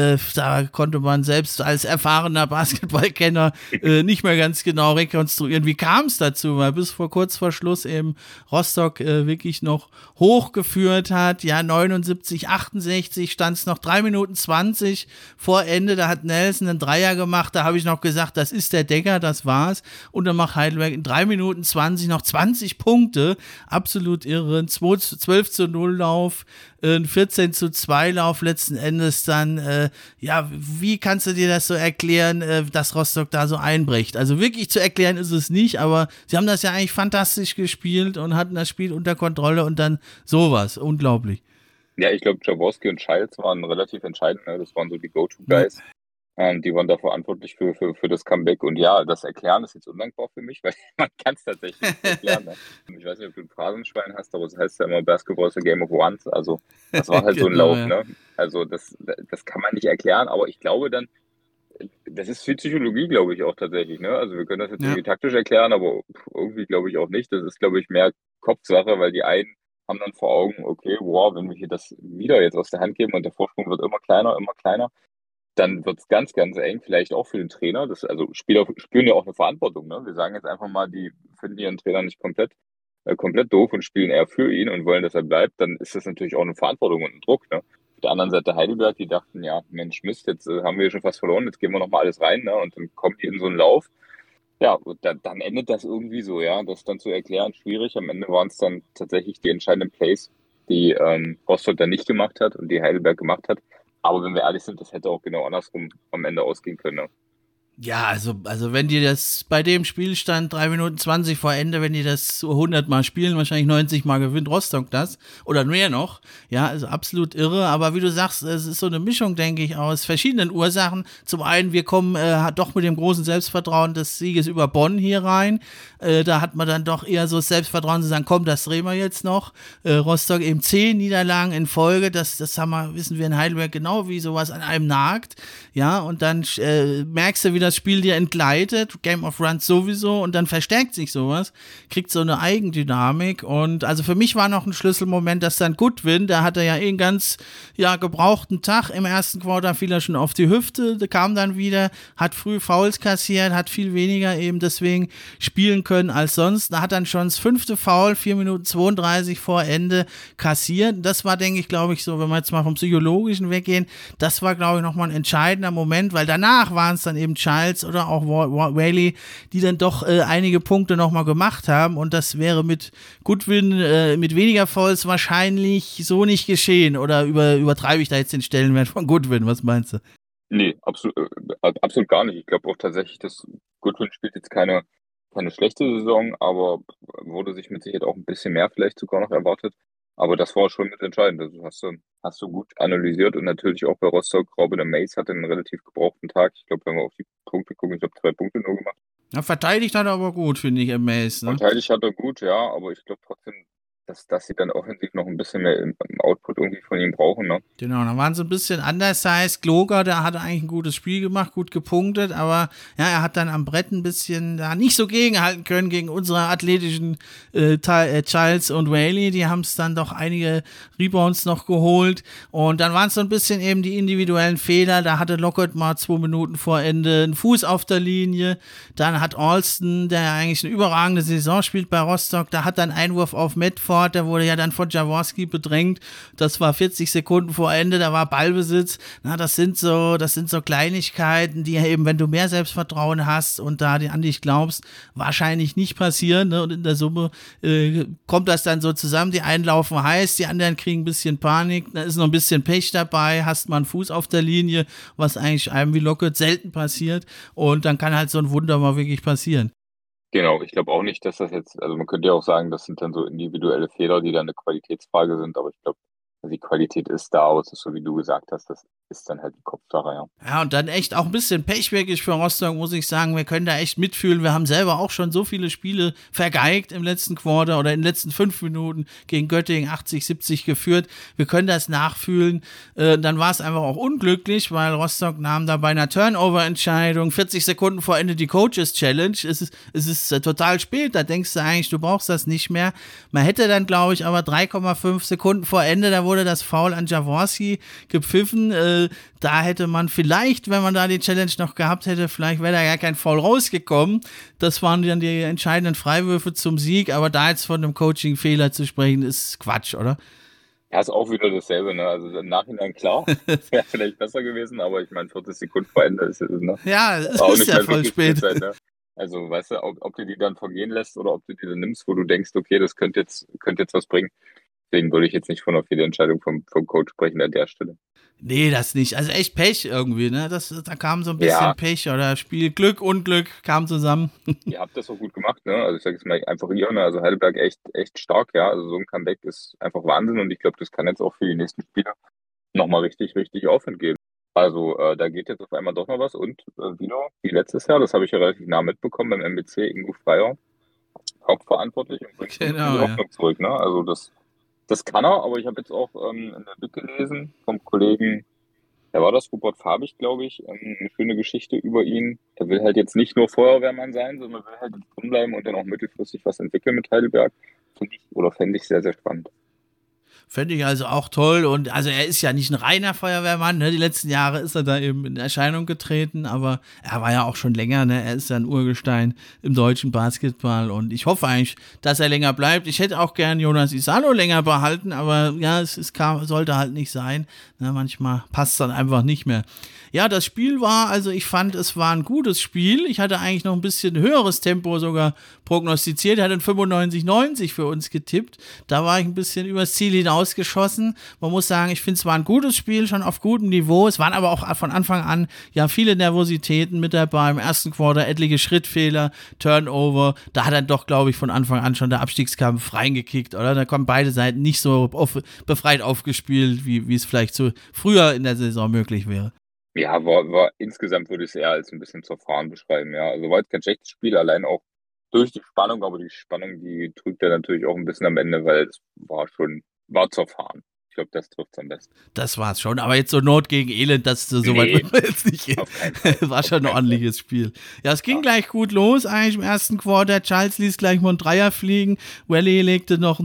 Speaker 2: da konnte man selbst als erfahrener Basketballkenner nicht mehr ganz genau rekonstruieren, wie kam es dazu, weil bis kurz vor Schluss eben Rostock wirklich noch hochgeführt hat. Ja, 79, 68 stand es noch 3 Minuten 20 vor Ende. Da hat Nelson einen Dreier gemacht. Da habe ich noch gesagt, das ist der Decker, das war's. Und dann macht Heidelberg in 3 Minuten 20 noch 20 Punkte. Absolut irre. Ein 12-0 Lauf, ein 14-2 Lauf letzten Endes dann. Ja, wie kannst du dir das so erklären, dass Rostock da so einbricht? Also wirklich zu erklären ist es nicht, aber sie haben das ja eigentlich fantastisch gespielt und hatten das Spiel unter Kontrolle und dann sowas. Unglaublich.
Speaker 3: Ja, ich glaube, Jaworski und Childs waren relativ entscheidend. Ne? Das waren so die Go-To-Guys. Die waren da verantwortlich für das Comeback. Und ja, das Erklären ist jetzt undankbar für mich, weil man kann es tatsächlich nicht erklären. Ne? Ich weiß nicht, ob du ein Phrasenschwein hast, aber es heißt ja immer, Basketball is a game of ones. Also das war halt so ein
Speaker 2: Genau,
Speaker 3: Lauf.
Speaker 2: ja.
Speaker 3: Ne? Also das kann man nicht erklären, aber ich glaube dann, das ist viel Psychologie, glaube ich, auch tatsächlich. Ne? Also wir können das jetzt irgendwie taktisch erklären, aber irgendwie glaube ich auch nicht. Das ist, glaube ich, mehr Kopfsache, weil die einen haben dann vor Augen, okay, wow, wenn wir hier das wieder jetzt aus der Hand geben und der Vorsprung wird immer kleiner, dann wird es ganz, ganz eng, vielleicht auch für den Trainer. Also Spieler spüren ja auch eine Verantwortung. Ne? Wir sagen jetzt einfach mal, die finden ihren Trainer nicht komplett doof und spielen eher für ihn und wollen, dass er bleibt, dann ist das natürlich auch eine Verantwortung und ein Druck. Ne? Auf der anderen Seite Heidelberg, die dachten, ja, Mensch, Mist, jetzt haben wir schon fast verloren, jetzt geben wir nochmal alles rein, ne? Und dann kommen die in so einen Lauf. Ja, und dann endet das irgendwie so, ja. Das dann zu erklären, schwierig. Am Ende waren es dann tatsächlich die entscheidenden Plays, die Rostock dann nicht gemacht hat und die Heidelberg gemacht hat. Aber wenn wir ehrlich sind, das hätte auch genau andersrum am Ende ausgehen können. Ne?
Speaker 2: Ja, also wenn die das bei dem Spielstand 3 Minuten 20 vor Ende, wenn die das so 100 Mal spielen, wahrscheinlich 90 Mal gewinnt Rostock das oder mehr noch. Ja, also absolut irre. Aber wie du sagst, es ist so eine Mischung, denke ich, aus verschiedenen Ursachen. Zum einen, wir kommen doch mit dem großen Selbstvertrauen des Sieges über Bonn hier rein. Da hat man dann doch eher so das Selbstvertrauen zu sagen, komm, das drehen wir jetzt noch. Rostock eben 10 Niederlagen in Folge. Das wissen wir in Heidelberg genau, wie sowas an einem nagt. Ja, und dann merkst du, wie das Spiel dir entgleitet, Game of Runs sowieso, und dann verstärkt sich sowas, kriegt so eine Eigendynamik. Und also für mich war noch ein Schlüsselmoment, dass dann Goodwin, der hatte ja einen ganz gebrauchten Tag im ersten Quarter, fiel er schon auf die Hüfte, kam dann wieder, hat früh Fouls kassiert, hat viel weniger eben deswegen spielen können als sonst. Da hat dann schon das 5. Foul, 4 Minuten 32 vor Ende kassiert. Das war, denke ich, glaube ich, so, wenn wir jetzt mal vom Psychologischen weggehen, das war, glaube ich, nochmal ein entscheidender Moment, weil danach waren es dann eben Childs oder auch Whaley, die dann doch einige Punkte nochmal gemacht haben, und das wäre mit Goodwin mit weniger Fouls wahrscheinlich so nicht geschehen, oder übertreibe ich da jetzt den Stellenwert von Goodwin, was meinst du?
Speaker 3: Nee, absolut gar nicht. Ich glaube auch tatsächlich, dass Goodwin spielt jetzt keine schlechte Saison, aber wurde sich mit Sicherheit auch ein bisschen mehr vielleicht sogar noch erwartet. Aber das war schon mit entscheidend. Also hast du gut analysiert, und natürlich auch bei Rostock. Robin Mace hatte einen relativ gebrauchten Tag. Ich glaube, wenn wir auf die Punkte gucken, ich habe 2 Punkte nur gemacht.
Speaker 2: Ja, verteidigt hat er aber gut, finde ich, Mace. Ne?
Speaker 3: Verteidigt hat er gut, ja, aber ich glaube trotzdem, dass sie dann offensiv noch ein bisschen mehr im Output irgendwie von ihm brauchen, ne?
Speaker 2: Genau, da waren so ein bisschen undersized. Gloger, der hatte eigentlich ein gutes Spiel gemacht, gut gepunktet, aber ja, er hat dann am Brett ein bisschen da nicht so gegenhalten können gegen unsere athletischen Childs und Whaley. Die haben es dann doch einige Rebounds noch geholt und dann waren es so ein bisschen eben die individuellen Fehler. Da hatte Lockett mal 2 Minuten vor Ende einen Fuß auf der Linie. Dann hat Alston, der eigentlich eine überragende Saison spielt bei Rostock, da hat dann Einwurf auf Medford, der wurde ja dann von Jaworski bedrängt. Das war 40 Sekunden vor Ende, da war Ballbesitz. Na, das sind so Kleinigkeiten, die eben, wenn du mehr Selbstvertrauen hast und da an dich glaubst, wahrscheinlich nicht passieren. Ne? Und in der Summe kommt das dann so zusammen. Die einen laufen heiß, die anderen kriegen ein bisschen Panik. Da ist noch ein bisschen Pech dabei, hast mal einen Fuß auf der Linie, was eigentlich einem wie Lockett selten passiert. Und dann kann halt so ein Wunder mal wirklich passieren.
Speaker 3: Genau, ich glaube auch nicht, dass das jetzt, also man könnte ja auch sagen, das sind dann so individuelle Fehler, die dann eine Qualitätsfrage sind, aber ich glaube, die Qualität ist da, aber es ist so, wie du gesagt hast, das ist dann halt die Kopfsache, ja.
Speaker 2: Ja, und dann echt auch ein bisschen Pech wirklich für Rostock, muss ich sagen. Wir können da echt mitfühlen. Wir haben selber auch schon so viele Spiele vergeigt im letzten Quarter oder in den letzten 5 Minuten gegen Göttingen 80-70 geführt. Wir können das nachfühlen. Dann war es einfach auch unglücklich, weil Rostock nahm da bei einer Turnover-Entscheidung 40 Sekunden vor Ende die Coaches-Challenge. Es ist total spät. Da denkst du eigentlich, du brauchst das nicht mehr. Man hätte dann, glaube ich, aber 3,5 Sekunden vor Ende, da wurde das Foul an Jaworski gepfiffen. Da hätte man vielleicht, wenn man da die Challenge noch gehabt hätte, vielleicht wäre da gar kein Foul rausgekommen. Das waren dann die entscheidenden Freiwürfe zum Sieg, aber da jetzt von einem Coaching-Fehler zu sprechen, ist Quatsch, oder?
Speaker 3: Ja, ist auch wieder dasselbe, ne? Also im Nachhinein klar, wäre vielleicht besser gewesen, aber ich meine, 40 Sekunden vor Ende ist es, ne?
Speaker 2: Ja, es
Speaker 3: Auch
Speaker 2: ist
Speaker 3: nicht
Speaker 2: ja
Speaker 3: mehr
Speaker 2: voll
Speaker 3: wirklich
Speaker 2: spät.
Speaker 3: Zeit, ne? Also, weißt du, ob du die dann vergehen lässt oder ob du die dann nimmst, wo du denkst, okay, das könnte jetzt was bringen. Deswegen würde ich jetzt nicht von einer Fehlentscheidung vom Coach sprechen an der Stelle.
Speaker 2: Nee, das nicht. Also echt Pech irgendwie, ne? Da kam so ein bisschen
Speaker 3: Ja,
Speaker 2: Pech oder Spielglück, Unglück kam zusammen.
Speaker 3: ihr habt das auch gut gemacht, ne? Also ich sage jetzt mal einfach ihr, ne? Also Heidelberg echt stark, ja. Also so ein Comeback ist einfach Wahnsinn und ich glaube, das kann jetzt auch für die nächsten Spiele nochmal richtig Aufwind geben. Also da geht jetzt auf einmal doch noch was und wieder wie letztes Jahr, das habe ich ja relativ nah mitbekommen beim MBC, Ingo Freier, hauptverantwortlich und bringt uns die
Speaker 2: Genau, ja.
Speaker 3: Hoffnung zurück, ne? Also das kann er, aber ich habe jetzt auch in der Big gelesen vom Kollegen, wer war das? Rupert Fabich, glaube ich, eine schöne Geschichte über ihn. Er will halt jetzt nicht nur Feuerwehrmann sein, sondern will halt drinbleiben und dann auch mittelfristig was entwickeln mit Heidelberg. Fände ich sehr spannend.
Speaker 2: Fände ich also auch toll. Und also er ist ja nicht ein reiner Feuerwehrmann, ne? Die letzten Jahre ist er da eben in Erscheinung getreten, aber er war ja auch schon länger, ne? Er ist ja ein Urgestein im deutschen Basketball und ich hoffe eigentlich, dass er länger bleibt. Ich hätte auch gern Jonas Isalo länger behalten, aber ja, sollte halt nicht sein. Ne? Manchmal passt es dann einfach nicht mehr. Ja, das Spiel war, also ich fand, es war ein gutes Spiel. Ich hatte eigentlich noch ein bisschen höheres Tempo sogar prognostiziert. Er hat ein 95-90 für uns getippt. Da war ich ein bisschen übers Ziel hinausgeschossen. Man muss sagen, ich finde, es war ein gutes Spiel, schon auf gutem Niveau. Es waren aber auch von Anfang an ja viele Nervositäten mit dabei. Im ersten Quarter etliche Schrittfehler, Turnover. Da hat dann doch, glaube ich, von Anfang an schon der Abstiegskampf reingekickt, oder? Da kommen beide Seiten nicht so befreit aufgespielt, wie es vielleicht so früher in der Saison möglich wäre.
Speaker 3: Ja, war insgesamt würde ich es eher als ein bisschen zerfahren beschreiben, ja. Also war jetzt kein schlechtes Spiel, allein auch durch die Spannung, aber die Spannung, die trügt er natürlich auch ein bisschen am Ende, weil es war zerfahren. Ich glaube, das trifft es am besten.
Speaker 2: Das war's schon, aber jetzt so Not gegen Elend, dass so weit
Speaker 3: Nee,
Speaker 2: jetzt nicht gehen.
Speaker 3: auf keinen Fall.
Speaker 2: War schon ein ordentliches Spiel. Ja, es ging
Speaker 3: Ja.
Speaker 2: gleich gut los, eigentlich im ersten Quarter. Charles ließ gleich mal einen Dreier fliegen. Wally legte noch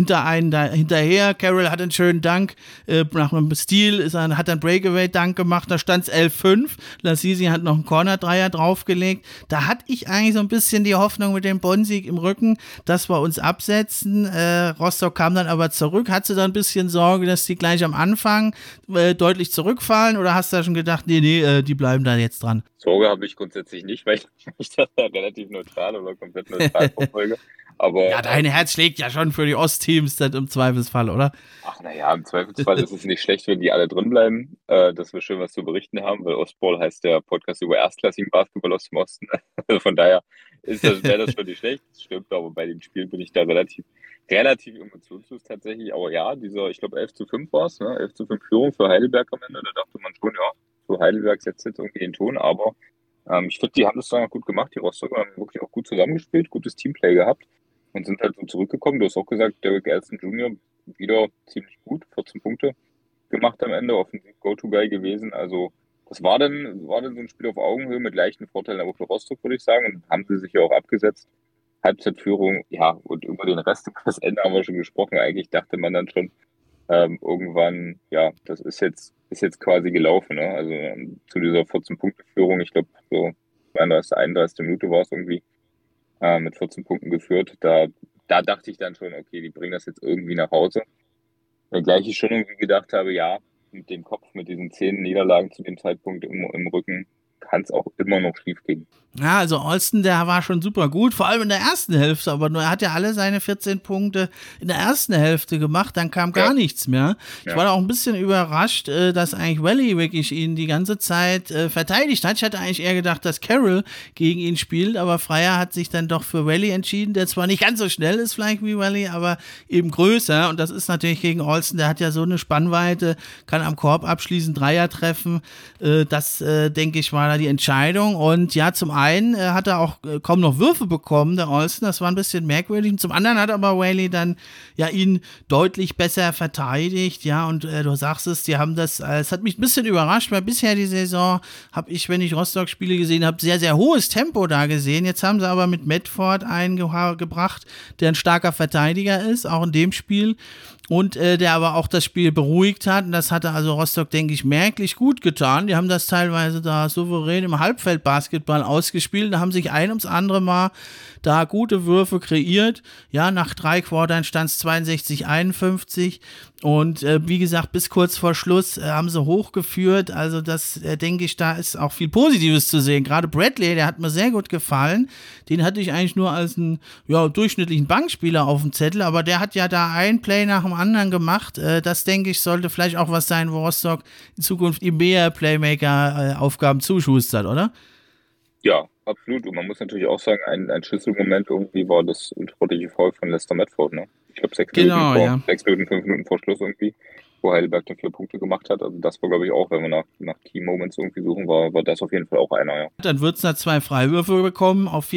Speaker 2: hinterher. Carroll hat einen schönen Dank. Nach einem Stil hat einen Breakaway-Dank gemacht. Da stand es 11-5. Lassisi hat noch einen Corner-Dreier draufgelegt. Da hatte ich eigentlich so ein bisschen die Hoffnung mit dem Bonn-Sieg im Rücken, dass wir uns absetzen. Rostock kam dann aber zurück. Hattest du da ein bisschen Sorge, dass die gleich am Anfang deutlich zurückfallen oder hast du da schon gedacht, nee, die bleiben da jetzt dran?
Speaker 3: Sorge habe ich grundsätzlich nicht, weil ich das da relativ neutral oder komplett neutral verfolge. Aber
Speaker 2: Ja, dein Herz schlägt ja schon für die Ostteams dann im Zweifelsfall, oder?
Speaker 3: ach naja, im Zweifelsfall ist es nicht schlecht, wenn die alle drin bleiben, dass wir schön was zu berichten haben, weil Ostball heißt der Podcast über erstklassigen Basketball aus dem Osten. Also von daher wäre das schon nicht schlecht. Das stimmt, aber bei dem Spiel bin ich da relativ emotionslos tatsächlich. Aber ja, ich glaube 11-5 war es, ne? 11-5 Führung für Heidelberg am Ende. Da dachte man schon, ja, so Heidelberg setzt jetzt irgendwie den Ton, aber ich finde, die haben das dann auch gut gemacht. Die Rostocker haben wirklich auch gut zusammengespielt, gutes Teamplay gehabt. und sind halt so zurückgekommen. Du hast auch gesagt, Derek Elston Jr. wieder ziemlich gut, 14 Punkte gemacht am Ende, offensiv Go-To-Guy gewesen. Also das war dann so ein Spiel auf Augenhöhe mit leichten Vorteilen, aber für Rostock, würde ich sagen, und haben sie sich ja auch abgesetzt. Halbzeitführung, ja, und über den Rest, über das Ende haben wir schon gesprochen. Eigentlich dachte man dann schon, irgendwann, ja, das ist jetzt quasi gelaufen, ne? Also zu dieser 14-Punkte-Führung, ich glaube, so 32, 31. Minute war es irgendwie, mit 14 Punkten geführt. Da dachte ich dann schon, okay, die bringen das jetzt irgendwie nach Hause. Wenngleich ich schon irgendwie gedacht habe, ja, mit dem Kopf, mit diesen 10 Niederlagen zu dem Zeitpunkt im Rücken, kann es auch immer noch schief gehen.
Speaker 2: Ja, also Olsen, der war schon super gut, vor allem in der ersten Hälfte, aber er hat ja alle seine 14 Punkte in der ersten Hälfte gemacht, dann kam gar nichts mehr. Ich war da auch ein bisschen überrascht, dass eigentlich Valley wirklich ihn die ganze Zeit verteidigt hat. Ich hatte eigentlich eher gedacht, dass Carroll gegen ihn spielt, aber Freier hat sich dann doch für Valley entschieden, der zwar nicht ganz so schnell ist vielleicht wie Valley, aber eben größer, und das ist natürlich gegen Olsen, der hat ja so eine Spannweite, kann am Korb abschließen, Dreier treffen, das denke ich war da die Entscheidung, und ja, zum einen hat er auch kaum noch Würfe bekommen, der Olsen, das war ein bisschen merkwürdig, und zum anderen hat aber Whaley dann ja ihn deutlich besser verteidigt, ja, und du sagst es, die haben das, es hat mich ein bisschen überrascht, weil bisher die Saison habe ich, wenn ich Rostock-Spiele gesehen habe, sehr, sehr hohes Tempo da gesehen, jetzt haben sie aber mit Medford einen gebracht, der ein starker Verteidiger ist, auch in dem Spiel, und der aber auch das Spiel beruhigt hat, und das hatte also Rostock, denke ich, merklich gut getan. Die haben das teilweise da souverän im Halbfeldbasketball ausgespielt, da haben sich ein ums andere Mal da gute Würfe kreiert. Ja, nach 3 Quartern stand es 62-51, und wie gesagt, bis kurz vor Schluss haben sie hochgeführt, also das denke ich, da ist auch viel Positives zu sehen. Gerade Bradley, der hat mir sehr gut gefallen, den hatte ich eigentlich nur als einen durchschnittlichen Bankspieler auf dem Zettel, aber der hat ja da ein Play nach dem anderen gemacht, das denke ich, sollte vielleicht auch was sein, wo Rostock in Zukunft ihm mehr Playmaker-Aufgaben zuschustert, oder?
Speaker 3: Ja, absolut. Und man muss natürlich auch sagen, ein Schlüsselmoment irgendwie war das unsportliche Foul von Lester Medford, ne? Ich glaube, 6 Minuten, 5 Minuten vor Schluss irgendwie, wo Heidelberg dann 4 Punkte gemacht hat. Also das war, glaube ich, auch, wenn wir nach Key Moments irgendwie suchen, war das auf jeden Fall auch einer, ja.
Speaker 2: Dann Würzner 2 Freiwürfe bekommen, auf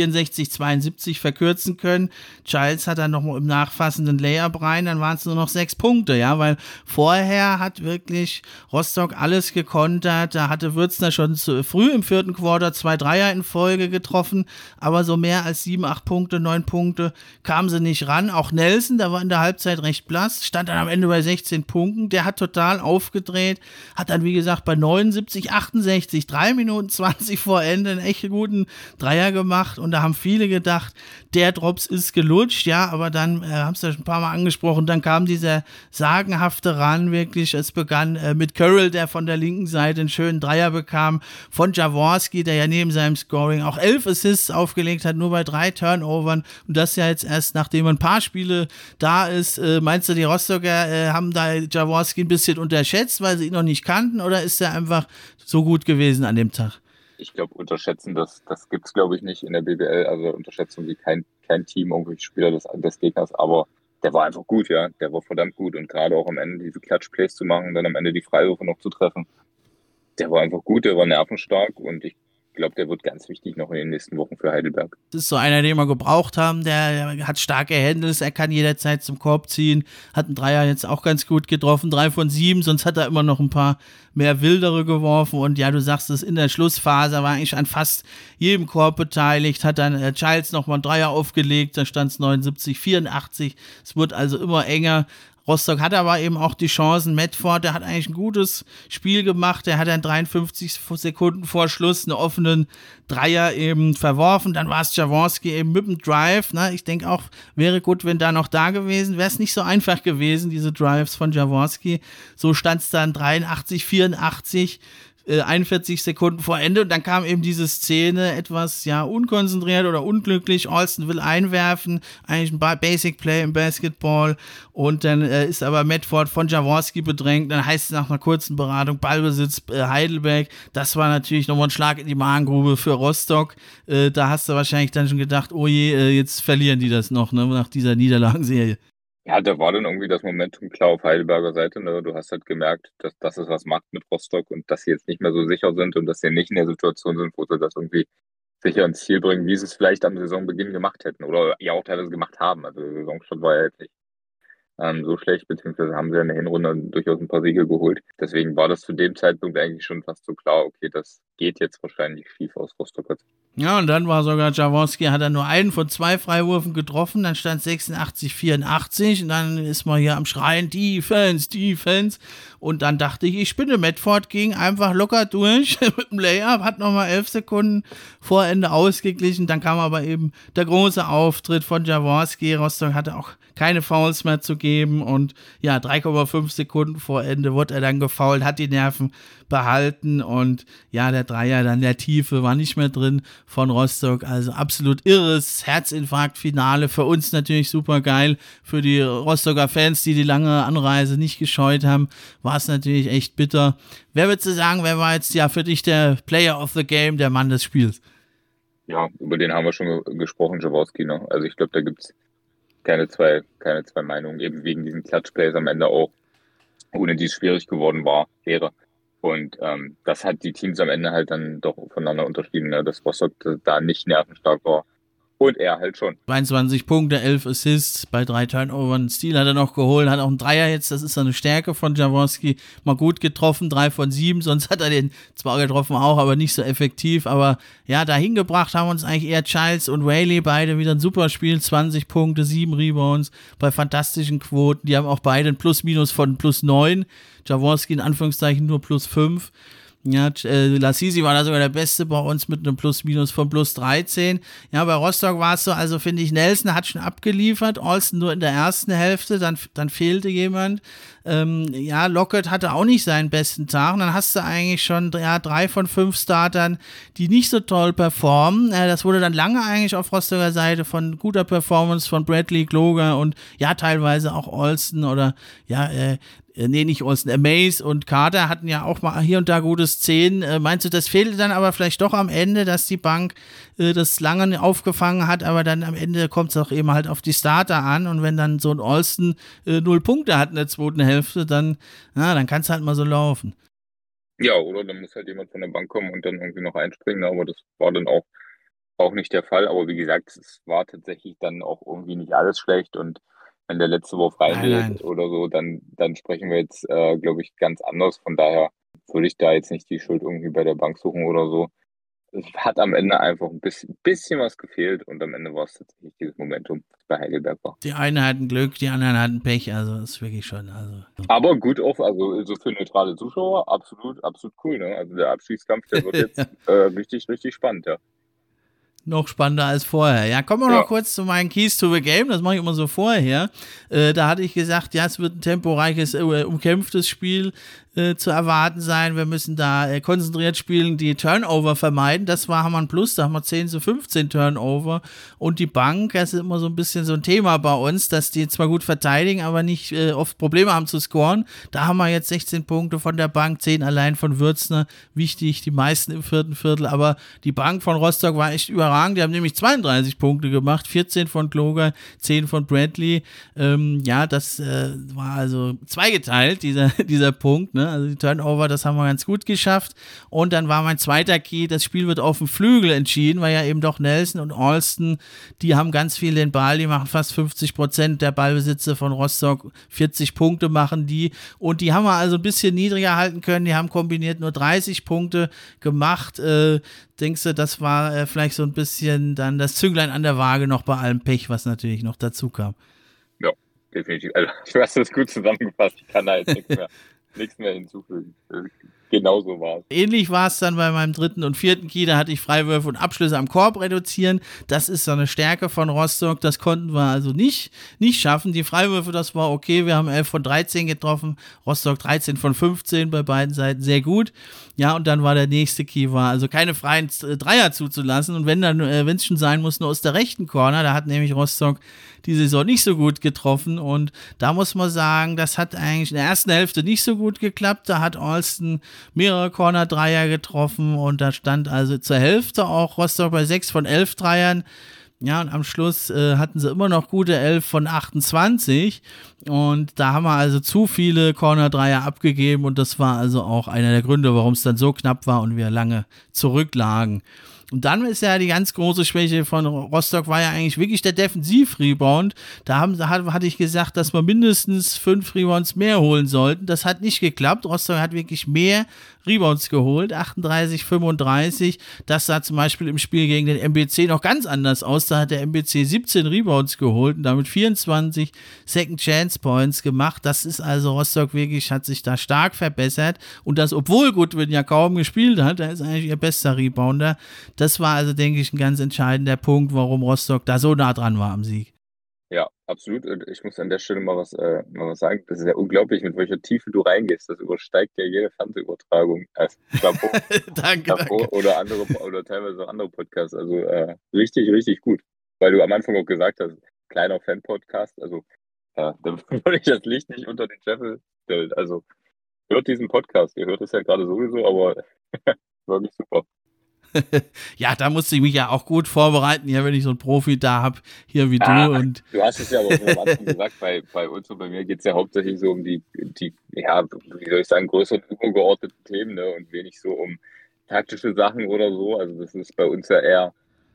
Speaker 2: 64-72 verkürzen können. Giles hat dann noch im nachfassenden Layup rein, dann waren es nur noch 6 Punkte, ja, weil vorher hat wirklich Rostock alles gekontert. Da hatte Würzner schon zu früh im 4. Quarter 2 Dreier in Folge getroffen, aber so mehr als 7, 8 Punkte, 9 Punkte kamen sie nicht ran. Auch Nelson, der war in der Halbzeit recht blass, stand dann am Ende bei 16 Punkten. Der hat total aufgedreht, hat dann, wie gesagt, bei 79, 68, 3 Minuten 20 vor Ende einen echt guten Dreier gemacht, und da haben viele gedacht, der Drops ist gelutscht, ja, aber dann, haben es ja schon ein paar Mal angesprochen, dann kam dieser sagenhafte Run wirklich, es begann mit Carroll, der von der linken Seite einen schönen Dreier bekam, von Jaworski, der ja neben seinem Scoring auch 11 Assists aufgelegt hat, nur bei 3 Turnovern, und das ja jetzt erst, nachdem ein paar Spiele da ist. Meinst du, die Rostocker haben da Jaworski ein bisschen unterschätzt, weil sie ihn noch nicht kannten, oder ist er einfach so gut gewesen an dem Tag?
Speaker 3: Ich glaube, unterschätzen, das gibt es, glaube ich, nicht in der BBL. Also unterschätzen wie kein Team, irgendwelche Spieler des Gegners, aber der war einfach gut, ja. Der war verdammt gut, und gerade auch am Ende diese Clutch-Plays zu machen, dann am Ende die Freiwürfe noch zu treffen, der war einfach gut, der war nervenstark, und ich glaube, der wird ganz wichtig noch in den nächsten Wochen für Heidelberg.
Speaker 2: Das ist so einer, den wir gebraucht haben, der hat starke Handles, er kann jederzeit zum Korb ziehen, hat einen Dreier jetzt auch ganz gut getroffen, 3 von 7, sonst hat er immer noch ein paar mehr wildere geworfen, und ja, du sagst es, in der Schlussphase war eigentlich an fast jedem Korb beteiligt, hat dann Giles nochmal einen Dreier aufgelegt, da stand es 79-84, es wird also immer enger. Rostock hat aber eben auch die Chancen. Medford, der hat eigentlich ein gutes Spiel gemacht. Der hat dann 53 Sekunden vor Schluss einen offenen Dreier eben verworfen. Dann war es Jaworski eben mit dem Drive. Ne? Ich denke auch, wäre gut, wenn da noch da gewesen. Wäre es nicht so einfach gewesen, diese Drives von Jaworski. So stand es dann 83-84. 41 Sekunden vor Ende, und dann kam eben diese Szene, etwas unkonzentriert oder unglücklich. Alston will einwerfen, eigentlich ein Basic Play im Basketball, und dann ist aber Medford von Jaworski bedrängt. Dann heißt es nach einer kurzen Beratung Ballbesitz Heidelberg. Das war natürlich nochmal ein Schlag in die Magengrube für Rostock. Da hast du wahrscheinlich dann schon gedacht, oh je, jetzt verlieren die das noch, ne, nach dieser Niederlagenserie.
Speaker 3: Ja, da war dann irgendwie das Momentum klar auf Heidelberger Seite, ne? Du hast halt gemerkt, dass es was macht mit Rostock, und dass sie jetzt nicht mehr so sicher sind und dass sie nicht in der Situation sind, wo sie das irgendwie sicher ins Ziel bringen, wie sie es vielleicht am Saisonbeginn gemacht hätten oder ja auch teilweise gemacht haben. Also der Saisonstart war ja jetzt nicht so schlecht, beziehungsweise haben sie in der Hinrunde durchaus ein paar Siege geholt. Deswegen war das zu dem Zeitpunkt eigentlich schon fast so klar, okay, das geht jetzt wahrscheinlich schief aus Rostock.
Speaker 2: Ja, und dann war sogar Jaworski, hat er nur einen von 2 Freiwürfen getroffen, dann stand 86-84 und dann ist man hier am Schreien, Defense. Und dann dachte ich spinne, Medford ging einfach locker durch mit dem Layup, hat nochmal 11 Sekunden vor Ende ausgeglichen, dann kam aber eben der große Auftritt von Jaworski, Rostock hatte auch keine Fouls mehr zu geben und ja, 3,5 Sekunden vor Ende wurde er dann gefoult, hat die Nerven behalten und ja, der Dreier dann der Tiefe war nicht mehr drin von Rostock, also absolut irres Herzinfarkt-Finale, für uns natürlich super geil, für die Rostocker Fans, die lange Anreise nicht gescheut haben, war es natürlich echt bitter. Wer würdest du sagen, wer war jetzt ja für dich der Player of the Game, der Mann des Spiels?
Speaker 3: Ja, über den haben wir schon gesprochen, Jaworski, ne? Also ich glaube, da gibt's keine zwei Meinungen, eben wegen diesen Clutch-Plays am Ende auch, ohne die es schwierig geworden wäre. Und das hat die Teams am Ende halt dann doch voneinander unterschieden, ne? Dass Rostock da nicht nervenstark war. Und er halt schon.
Speaker 2: 22 Punkte, 11 Assists, bei 3 Turnovern. Stil hat er noch geholt, hat auch einen Dreier jetzt, das ist eine Stärke von Jaworski. Mal gut getroffen, 3 von 7, sonst hat er den zwar getroffen auch, aber nicht so effektiv. Aber ja, dahin gebracht haben uns eigentlich eher Childs und Whaley, beide wieder ein super Spiel, 20 Punkte, 7 Rebounds, bei fantastischen Quoten. Die haben auch beide ein Plus-Minus von +9. Jaworski in Anführungszeichen nur +5. Ja, Lassisi war da sogar der Beste bei uns mit einem Plus-Minus von +13. Ja, bei Rostock war es so, also finde ich, Nelson hat schon abgeliefert, Alston nur in der ersten Hälfte, dann fehlte jemand. Ja, Lockett hatte auch nicht seinen besten Tag. Und dann hast du eigentlich schon 3 von 5 Startern, die nicht so toll performen. Das wurde dann lange eigentlich auf Rostocker Seite von guter Performance von Bradley, Gloger und ja, teilweise auch Alston oder nicht Olsen, Mace und Carter hatten ja auch mal hier und da gute Szenen. Meinst du, das fehlte dann aber vielleicht doch am Ende, dass die Bank das lange aufgefangen hat, aber dann am Ende kommt es auch eben halt auf die Starter an und wenn dann so ein Olsen 0 Punkte hat in der zweiten Hälfte, dann kann es halt mal so laufen.
Speaker 3: Ja, oder dann muss halt jemand von der Bank kommen und dann irgendwie noch einspringen, aber das war dann auch nicht der Fall. Aber wie gesagt, es war tatsächlich dann auch irgendwie nicht alles schlecht und wenn der letzte Wurf reingeht oder so, dann sprechen wir jetzt, glaube ich, ganz anders. Von daher würde ich da jetzt nicht die Schuld irgendwie bei der Bank suchen oder so. Es hat am Ende einfach ein bisschen was gefehlt und am Ende war es tatsächlich dieses Momentum, das bei Heidelberg war.
Speaker 2: Die einen hatten Glück, die anderen hatten Pech, also das ist wirklich schon.
Speaker 3: Aber gut auch, also so für neutrale Zuschauer, absolut cool, ne? Also der Abstiegskampf, der wird jetzt richtig, richtig spannend, ja.
Speaker 2: Noch spannender als vorher. Ja, kommen wir noch kurz zu meinen Keys to the Game. Das mache ich immer so vorher. Da hatte ich gesagt, ja, es wird ein temporeiches, umkämpftes Spiel zu erwarten sein. Wir müssen da konzentriert spielen, die Turnover vermeiden. Das war Hammer Plus, da haben wir 10-15 Turnover. Und die Bank, das ist immer so ein bisschen so ein Thema bei uns, dass die zwar gut verteidigen, aber nicht oft Probleme haben zu scoren. Da haben wir jetzt 16 Punkte von der Bank, 10 allein von Würzner. Wichtig, die meisten im 4. Viertel. Aber die Bank von Rostock war echt überragend. Die haben nämlich 32 Punkte gemacht, 14 von Kloger, 10 von Bradley. Das war also zweigeteilt, dieser Punkt, ne? Also die Turnover, das haben wir ganz gut geschafft. Und dann war mein zweiter Key, das Spiel wird auf dem Flügel entschieden, weil ja eben doch Nelson und Alston, die haben ganz viel den Ball, die machen fast 50% der Ballbesitze von Rostock, 40 Punkte machen die. Und die haben wir also ein bisschen niedriger halten können, die haben kombiniert nur 30 Punkte gemacht. Denkst du, das war vielleicht so ein bisschen dann das Zünglein an der Waage noch bei allem Pech, was natürlich noch dazu kam?
Speaker 3: Ja, definitiv. Also, du hast das gut zusammengefasst. Ich kann da jetzt nichts mehr hinzufügen. Genauso war es.
Speaker 2: Ähnlich war es dann bei meinem 3. und 4. Key, da hatte ich Freiwürfe und Abschlüsse am Korb reduzieren. Das ist so eine Stärke von Rostock, das konnten wir also nicht schaffen. Die Freiwürfe, das war okay, wir haben 11 von 13 getroffen, Rostock 13 von 15, bei beiden Seiten sehr gut. Ja, und dann war der nächste Key, war also keine freien Dreier zuzulassen und wenn es schon sein muss, nur aus der rechten Corner, da hat nämlich Rostock die Saison nicht so gut getroffen und da muss man sagen, das hat eigentlich in der ersten Hälfte nicht so gut geklappt, da hat Alston mehrere Corner-Dreier getroffen und da stand also zur Hälfte auch Rostock bei 6 von 11 Dreiern. Ja, und am Schluss hatten sie immer noch gute 11 von 28 und da haben wir also zu viele Corner-Dreier abgegeben und das war also auch einer der Gründe, warum es dann so knapp war und wir lange zurücklagen. Und dann ist ja die ganz große Schwäche von Rostock war ja eigentlich wirklich der Defensiv-Rebound. Da hatte ich gesagt, dass wir mindestens 5 Rebounds mehr holen sollten. Das hat nicht geklappt. Rostock hat wirklich mehr Rebounds geholt, 38, 35. Das sah zum Beispiel im Spiel gegen den MBC noch ganz anders aus. Da hat der MBC 17 Rebounds geholt und damit 24 Second Chance Points gemacht. Das ist also Rostock wirklich, hat sich da stark verbessert. Und das, obwohl Goodwin ja kaum gespielt hat, da ist eigentlich ihr bester Rebounder. Das war also, denke ich, ein ganz entscheidender Punkt, warum Rostock da so nah dran war am Sieg.
Speaker 3: Ja, absolut. Und ich muss an der Stelle mal was sagen. Das ist ja unglaublich, mit welcher Tiefe du reingehst. Das übersteigt ja jede Fernsehübertragung. Chapeau.
Speaker 2: Danke.
Speaker 3: Oder teilweise auch andere Podcasts. Also richtig, richtig gut. Weil du am Anfang auch gesagt hast, kleiner Fan-Podcast. Also da würde ich das Licht nicht unter den Scheffel stellen. Also hört diesen Podcast. Ihr hört es ja gerade sowieso, aber wirklich super.
Speaker 2: Ja, da musste ich mich ja auch gut vorbereiten, ja, wenn ich so einen Profi da habe, hier wie du. Und
Speaker 3: du hast es ja aber am Anfang gesagt, bei uns und bei mir geht es ja hauptsächlich so um die, ja, wie soll ich sagen, größeren übergeordneten Themen, ne, und wenig so um taktische Sachen oder so. Also das ist bei uns ja eher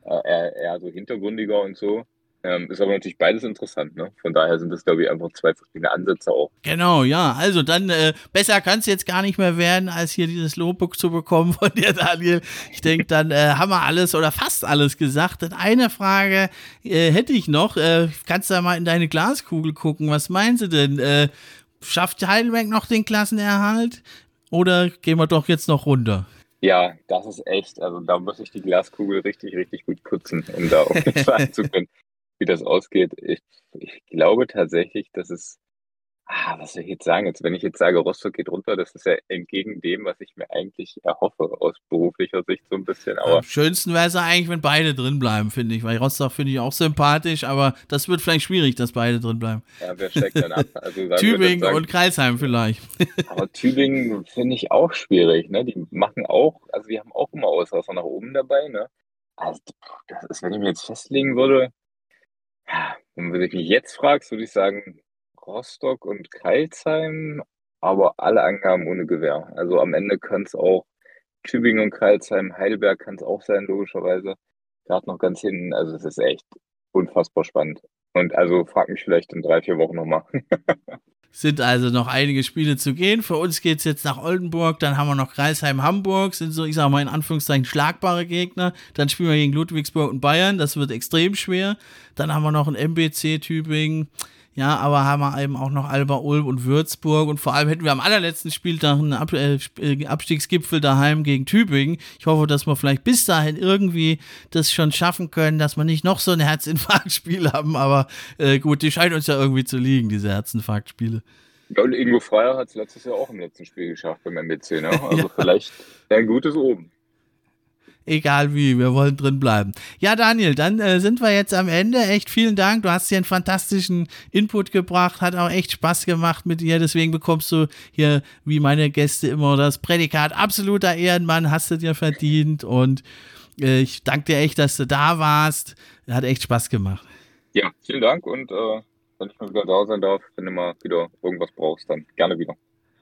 Speaker 3: so hintergründiger und so. Ist aber natürlich beides interessant, ne? Von daher sind das, glaube ich, einfach 2 verschiedene Ansätze auch.
Speaker 2: Genau, ja. Also dann besser kann es jetzt gar nicht mehr werden, als hier dieses Lobbuch zu bekommen von dir, Daniel. Ich denke, dann haben wir alles oder fast alles gesagt. Und eine Frage hätte ich noch. Kannst du da mal in deine Glaskugel gucken? Was meinst du denn? Schafft Heidelberg noch den Klassenerhalt? Oder gehen wir doch jetzt noch runter?
Speaker 3: Ja, das ist echt. Also da muss ich die Glaskugel richtig, richtig gut putzen, um da auch sagen zu können, wie das ausgeht. Ich glaube tatsächlich, dass es, was soll ich jetzt sagen? Jetzt, wenn ich jetzt sage, Rostock geht runter, das ist ja entgegen dem, was ich mir eigentlich erhoffe, aus beruflicher Sicht so ein bisschen. Aber
Speaker 2: am schönsten wäre es eigentlich, wenn beide drin bleiben, finde ich, weil Rostock finde ich auch sympathisch, aber das wird vielleicht schwierig, dass beide drin bleiben.
Speaker 3: Ja, wer steckt dann ab? Also,
Speaker 2: Tübingen und Crailsheim vielleicht.
Speaker 3: Aber Tübingen finde ich auch schwierig, ne? Die machen auch, also die haben auch immer Ausreißer nach oben dabei, ne? Also, das ist, wenn ich mir jetzt festlegen würde, wenn du mich jetzt fragst, würde ich sagen Rostock und Crailsheim, aber alle Angaben ohne Gewähr. Also am Ende können es auch Tübingen und Crailsheim, Heidelberg kann es auch sein, logischerweise. Gerade noch ganz hinten, also es ist echt unfassbar spannend. Und also frag mich vielleicht in 3-4 Wochen nochmal.
Speaker 2: Sind also noch einige Spiele zu gehen. Für uns geht es jetzt nach Oldenburg, dann haben wir noch Crailsheim, Hamburg, sind so, ich sage mal in Anführungszeichen, schlagbare Gegner. Dann spielen wir gegen Ludwigsburg und Bayern, das wird extrem schwer. Dann haben wir noch ein MBC Tübingen, ja, aber haben wir eben auch noch Alba-Ulm und Würzburg und vor allem hätten wir am allerletzten Spieltag einen Abstiegsgipfel daheim gegen Tübingen. Ich hoffe, dass wir vielleicht bis dahin irgendwie das schon schaffen können, dass wir nicht noch so ein Herzinfarktspiel haben, aber gut, die scheinen uns ja irgendwie zu liegen, diese Herzinfarktspiele.
Speaker 3: Ja, und Ingo Freier hat es letztes Jahr auch im letzten Spiel geschafft beim MBC, ne? Also ja. Vielleicht ein gutes Oben.
Speaker 2: Egal wie, wir wollen drin bleiben. Ja, Daniel, dann sind wir jetzt am Ende. Echt vielen Dank. Du hast hier einen fantastischen Input gebracht. Hat auch echt Spaß gemacht mit dir. Deswegen bekommst du hier, wie meine Gäste immer, das Prädikat absoluter Ehrenmann. Hast du dir verdient. Und ich danke dir echt, dass du da warst. Hat echt Spaß gemacht.
Speaker 3: Ja, vielen Dank. Und wenn ich mal wieder da sein darf, wenn du mal wieder irgendwas brauchst, dann gerne wieder.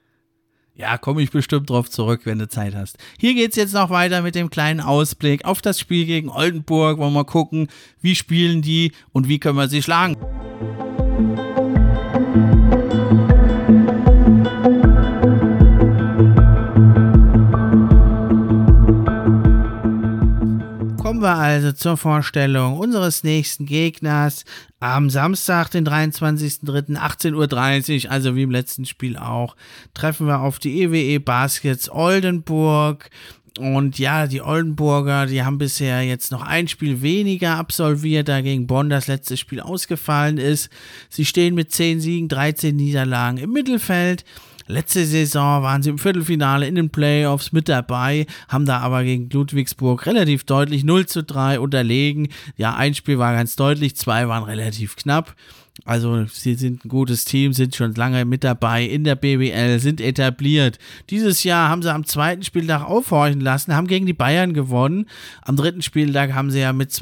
Speaker 2: Ja, komme ich bestimmt drauf zurück, wenn du Zeit hast. Hier geht's jetzt noch weiter mit dem kleinen Ausblick auf das Spiel gegen Oldenburg. Wollen wir mal gucken, wie spielen die und wie können wir sie schlagen. Kommen wir also zur Vorstellung unseres nächsten Gegners am Samstag, den 23.03. 18:30 Uhr, also wie im letzten Spiel auch, treffen wir auf die EWE Baskets Oldenburg. Und ja, die Oldenburger, die haben bisher jetzt noch ein Spiel weniger absolviert, da gegen Bonn das letzte Spiel ausgefallen ist. Sie stehen mit 10 Siegen, 13 Niederlagen im Mittelfeld. Letzte Saison waren sie im Viertelfinale in den Playoffs mit dabei, haben da aber gegen Ludwigsburg relativ deutlich 0:3 unterlegen. Ja, ein Spiel war ganz deutlich, 2 waren relativ knapp. Also sie sind ein gutes Team, sind schon lange mit dabei in der BBL, sind etabliert. Dieses Jahr haben sie am 2. Spieltag aufhorchen lassen, haben gegen die Bayern gewonnen. Am 3. Spieltag haben sie ja mit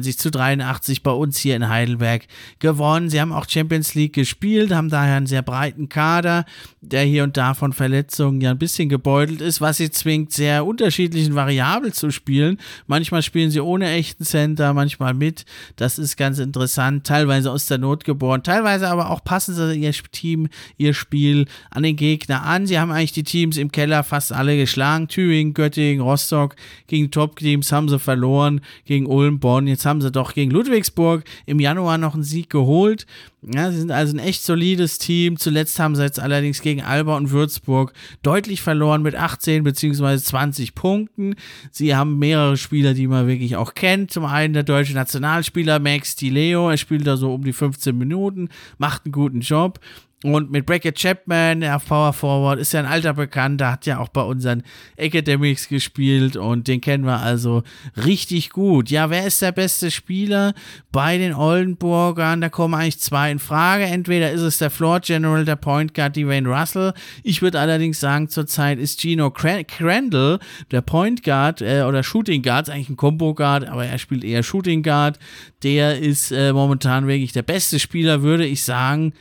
Speaker 2: 92-83 bei uns hier in Heidelberg gewonnen. Sie haben auch Champions League gespielt, haben daher einen sehr breiten Kader, der hier und da von Verletzungen ja ein bisschen gebeutelt ist, was sie zwingt, sehr unterschiedlichen Variablen zu spielen. Manchmal spielen sie ohne echten Center, manchmal mit. Das ist ganz interessant, teilweise aus der Not geboren. Teilweise aber auch passen sie ihr Team, ihr Spiel an den Gegner an. Sie haben eigentlich die Teams im Keller fast alle geschlagen. Thüringen, Göttingen, Rostock, gegen Top-Teams haben sie verloren, gegen Ulm, Bonn. Jetzt haben sie doch gegen Ludwigsburg im Januar noch einen Sieg geholt. Ja, sie sind also ein echt solides Team. Zuletzt haben sie jetzt allerdings gegen Alba und Würzburg deutlich verloren mit 18 bzw. 20 Punkten. Sie haben mehrere Spieler, die man wirklich auch kennt. Zum einen der deutsche Nationalspieler Max Di Leo. Er spielt da so um die 15 Minuten, macht einen guten Job. Und mit Brackett Chapman, der Power Forward, ist ja ein alter Bekannter, hat ja auch bei unseren Academics gespielt und den kennen wir also richtig gut. Ja, wer ist der beste Spieler bei den Oldenburgern? Da kommen eigentlich zwei in Frage. Entweder ist es der Floor General, der Point Guard, Dwayne Russell. Ich würde allerdings sagen, zurzeit ist Gino Crandall, der Point Guard oder Shooting Guard, ist eigentlich ein Combo Guard, aber er spielt eher Shooting Guard. Der ist momentan wirklich der beste Spieler, würde ich sagen.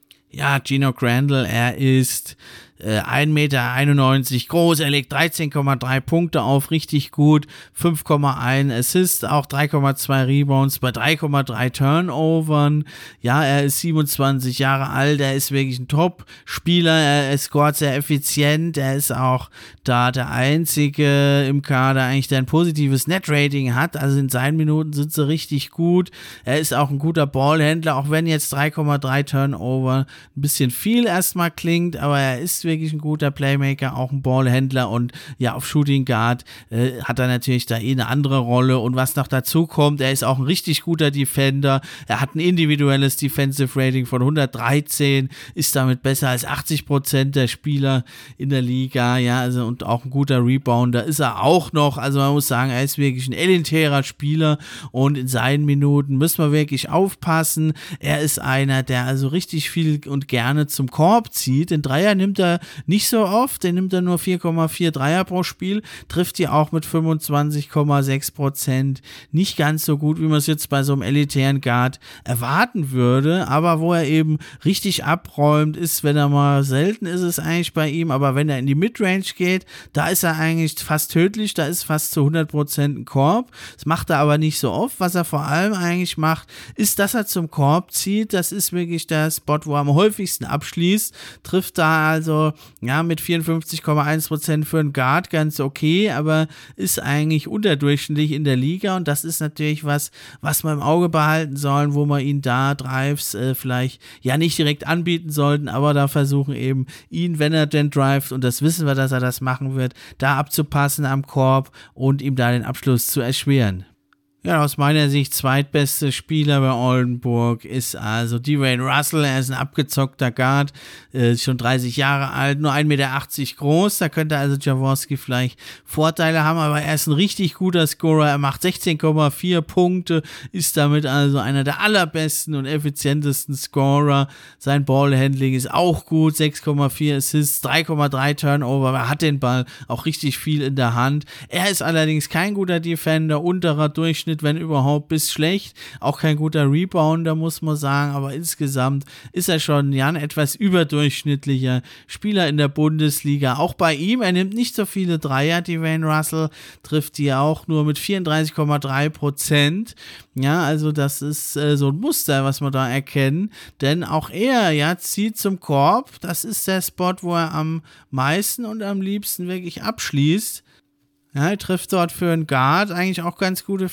Speaker 2: Ja, Gino Crandall, er ist 1,91 Meter groß, er legt 13,3 Punkte auf, richtig gut, 5,1 Assists, auch 3,2 Rebounds bei 3,3 Turnovern. Ja, er ist 27 Jahre alt, er ist wirklich ein Top-Spieler, er scoret sehr effizient, er ist auch da der Einzige im Kader eigentlich, der ein positives Net-Rating hat, also in seinen Minuten sind sie richtig gut. Er ist auch ein guter Ballhändler, auch wenn jetzt 3,3 Turnover ein bisschen viel erstmal klingt, aber er ist wirklich ein guter Playmaker, auch ein Ballhändler und ja, auf Shooting Guard hat er natürlich da eine andere Rolle und was noch dazu kommt, er ist auch ein richtig guter Defender, er hat ein individuelles Defensive Rating von 113, ist damit besser als 80% der Spieler in der Liga, ja, also und auch ein guter Rebounder ist er auch noch, also man muss sagen, er ist wirklich ein elitärer Spieler und in seinen Minuten müssen wir wirklich aufpassen, er ist einer, der also richtig viel und gerne zum Korb zieht, den Dreier nimmt er nicht so oft, den nimmt er nur 4,4 Dreier pro Spiel, trifft die auch mit 25,6%, nicht ganz so gut, wie man es jetzt bei so einem elitären Guard erwarten würde, aber wo er eben richtig abräumt, ist, wenn er mal, selten ist es eigentlich bei ihm, aber wenn er in die Midrange geht, da ist er eigentlich fast tödlich, da ist fast zu 100% ein Korb, das macht er aber nicht so oft, was er vor allem eigentlich macht, ist, dass er zum Korb zieht, das ist wirklich der Spot, wo er am häufigsten abschließt, trifft da also ja mit 54,1% für einen Guard ganz okay, aber ist eigentlich unterdurchschnittlich in der Liga und das ist natürlich was wir im Auge behalten sollen, wo wir ihn da Drives vielleicht ja nicht direkt anbieten sollten, aber da versuchen eben ihn, wenn er denn drivet und das wissen wir, dass er das machen wird, da abzupassen am Korb und ihm da den Abschluss zu erschweren. Ja, aus meiner Sicht zweitbeste Spieler bei Oldenburg ist also Dwayne Russell. Er ist ein abgezockter Guard, schon 30 Jahre alt, nur 1,80 Meter groß. Da könnte also Jaworski vielleicht Vorteile haben, aber er ist ein richtig guter Scorer. Er macht 16,4 Punkte, ist damit also einer der allerbesten und effizientesten Scorer. Sein Ballhandling ist auch gut, 6,4 Assists, 3,3 Turnover. Er hat den Ball auch richtig viel in der Hand. Er ist allerdings kein guter Defender, unterer Durchschnitt, wenn überhaupt, bis schlecht. Auch kein guter Rebounder, muss man sagen, aber insgesamt ist er schon ja, ein etwas überdurchschnittlicher Spieler in der Bundesliga. Auch bei ihm, er nimmt nicht so viele Dreier, Dwayne Russell, trifft die auch nur mit 34,3%. Ja, also das ist so ein Muster, was wir da erkennen, denn auch er, ja, zieht zum Korb. Das ist der Spot, wo er am meisten und am liebsten wirklich abschließt. Ja, er trifft dort für einen Guard eigentlich auch ganz gute